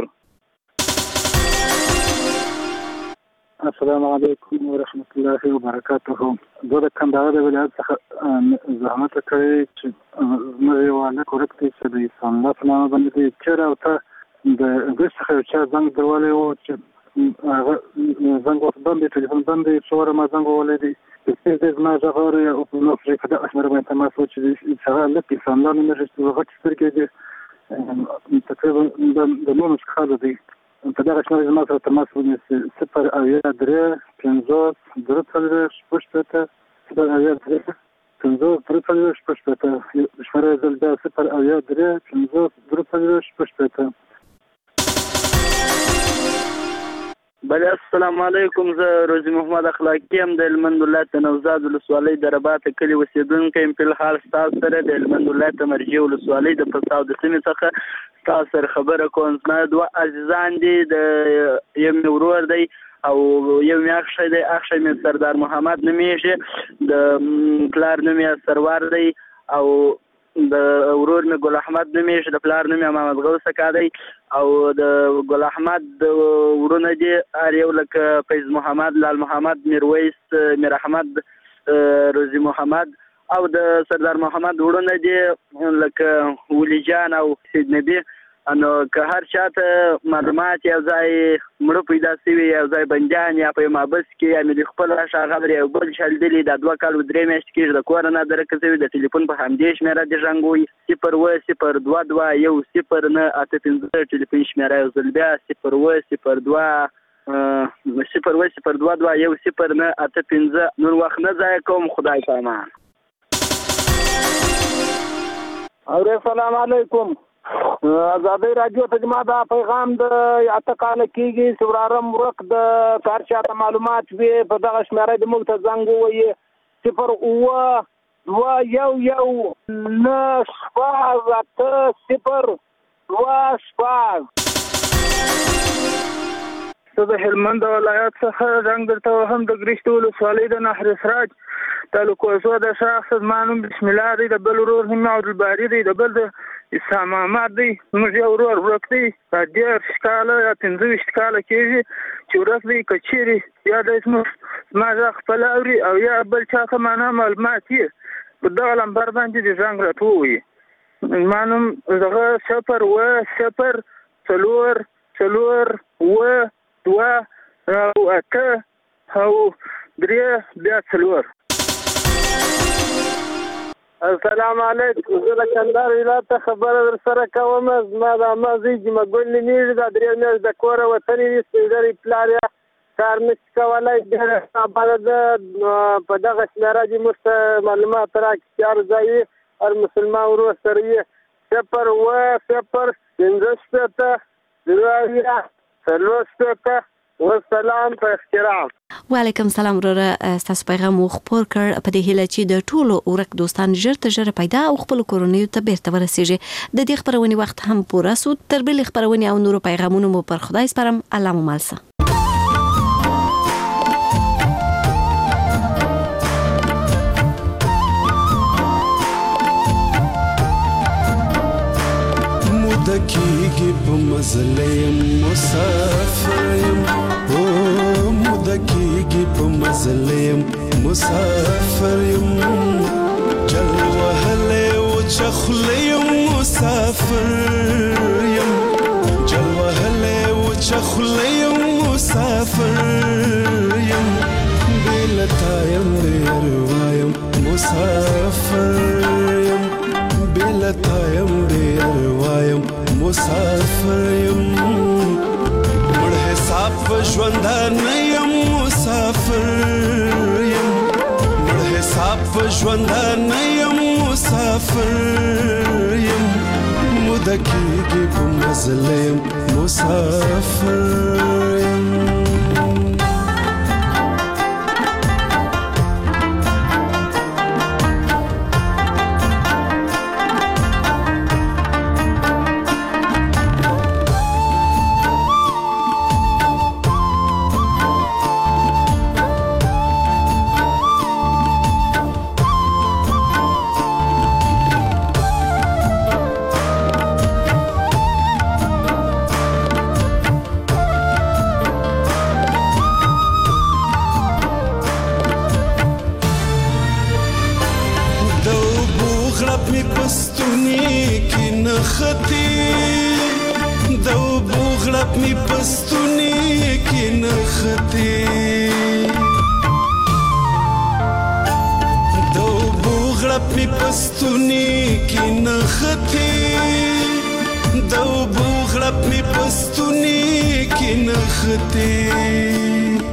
السلام علیکم ورحمت الله وبرکاته. زه د کندهار د ولایت څخه زحمت کړی چې زموږ یو هلک ورک دی چې د عیسی الله په نامه باندې دی چېرې او ته د انګلیس څخه یو چا زنګ دروالی و چې هغه زنګ ورته بند دی ټلیفون بند دی څو واره ما زنګ ووهلی دی پسې دی زما غږ اوري او په نوکرې په دغه شمېره باندې تماس و چې هغه هلک عیسی الله نومېږي چې غټې سترګې دي تقریبا د نولس کاله دی په دغه شمېره زما سره تماس ونیسي صفر اویا درې پنځوس درې څلوېښت شپږ شپېته صفر اویا درې پنځوس درې څلوېښت شپږ شپېته شمېره یې ځل بیا صفر اویا درې پنځوس درې څلوېښت شپږ شپېته. بله السلام علیکم. زه روزي محمد اخلاقي یم د هلمند ولایت د نوزاد ولسوالۍ د رباط کلي اوسېدونکی یم. فلحال ستاسو سره د هلمند ولایت د مرجع ولسوالۍ د پساو د سیمې څخه ستاسو سره خبره کوم. زما دوه عزیزان دي، د یو مې ورور دی او یو مې اخښی دی. اخښی مې سردار محمد نومیږي، د پلار نوم یې سرور دی او د ورور مې ګل احمد نومیږي، د پلار نوم یې محمد غوث اکا دی او د ګل احمد ورونه دي هر یو لکه فیض محمد، لال محمد، میرویس، میر احمد، روزي محمد او د سردار محمد ورونه دي لکه ولی جان او سید نبی. نو که هر چاته معلومات یو ځای مړه پیدا شوي یو ځای بندیان یا په مابس کې یا مې د خپل ښاغلی یو بل چلدلي دا دوه کال درې میاشتې کېږي د کوره نه درکه شوي د ټلیفون په همدې شمېره دې زنګوي صفر اووه صفر دوه دوه یو صفر نه اته پنځه ټلیفون شمېره یو ځل بیا صفر اووه صفر دوه صفر اووه صفر دوه دوه یو صفر نه اته پنځه. نور وخت نه ضایع کوم، خدای پامان. السلام علیکم. ازادي رادیو ته زما دا پیغام د اته کاله کېږي چې ورارم ورک د هر چاته معلومات وي په دغه شمېره د موږ ته زنګ ووایي صفر اووه دوه یو یو نه شپږ اته صفر دوه شپږ. زه د هلمند ولایت څخه زنګ درته وهم د ګرشت ولسوالۍ د نهر سراج تعلق وسو د شخص زما نوم بسم الله دی، د بل ورور نوم عبدالباري دی، د بل د عیسی محمد دی. زموږ یو ورور ورک دی دېرش کاله یا پنځه ویشت کاله کېږي چې ورک دی. که چېرې یا دی زموږ زما غږ خپل اوري او یا بل چا ته معنا معلومات یې په دغه لمبر باندې د زنګ راته ووایي. زما نوم دغه صفر اووه صفر څلور څلور اووه دوه او اته او درې بیا څلور. السلام علیکم. زه د کندهار ولایت ته خبره در سره کوم. زما د عمه زوی جمعه ګل نومیږي، دا درې میاشتې د کوره وتلی دی، سپین ږیری پلار یې کار نه شي کولی. ډېره آباده ده. په دغه شمېره دې موږ ته معلومات راکړي چې هر ځای یې هر مسلمان ورور سره یې صفر اووه صفر پنځه شپېته دوه اویا څلور شپېته. والسلام په احترام. وعلیکم سلام وروره. ستاسو پیغام مو خپور کړ په دې هیله چې د ټولو ورک دوستان ژر تر ژره پیدا او خپل کورنیو ته بیرته ورسیږي. د دې خبرونې وخت هم پوره سو. تر بلې خبرونې او نورو پیغامونو مو پر خدای سپارم. الله مو مالسه. مدکیږي په مزلیم مسافریم او مدکیږي په مزلیم مسافریم جل وهله او چخلیم مسافریم جل وهله او چخلیم مسافریم بلتایم بیروایم مسافریم بلتایم بیروایم مسافر یم مړ حساب ژوندان یم مسافر یم مړ حساب په ژوندان یم مسافر یم موده کېږي په مزل یم مسافر یم می پستونی کی نختی دو بوغلب می پستونی کی نختی دو بوغلب می پستونی کی نختی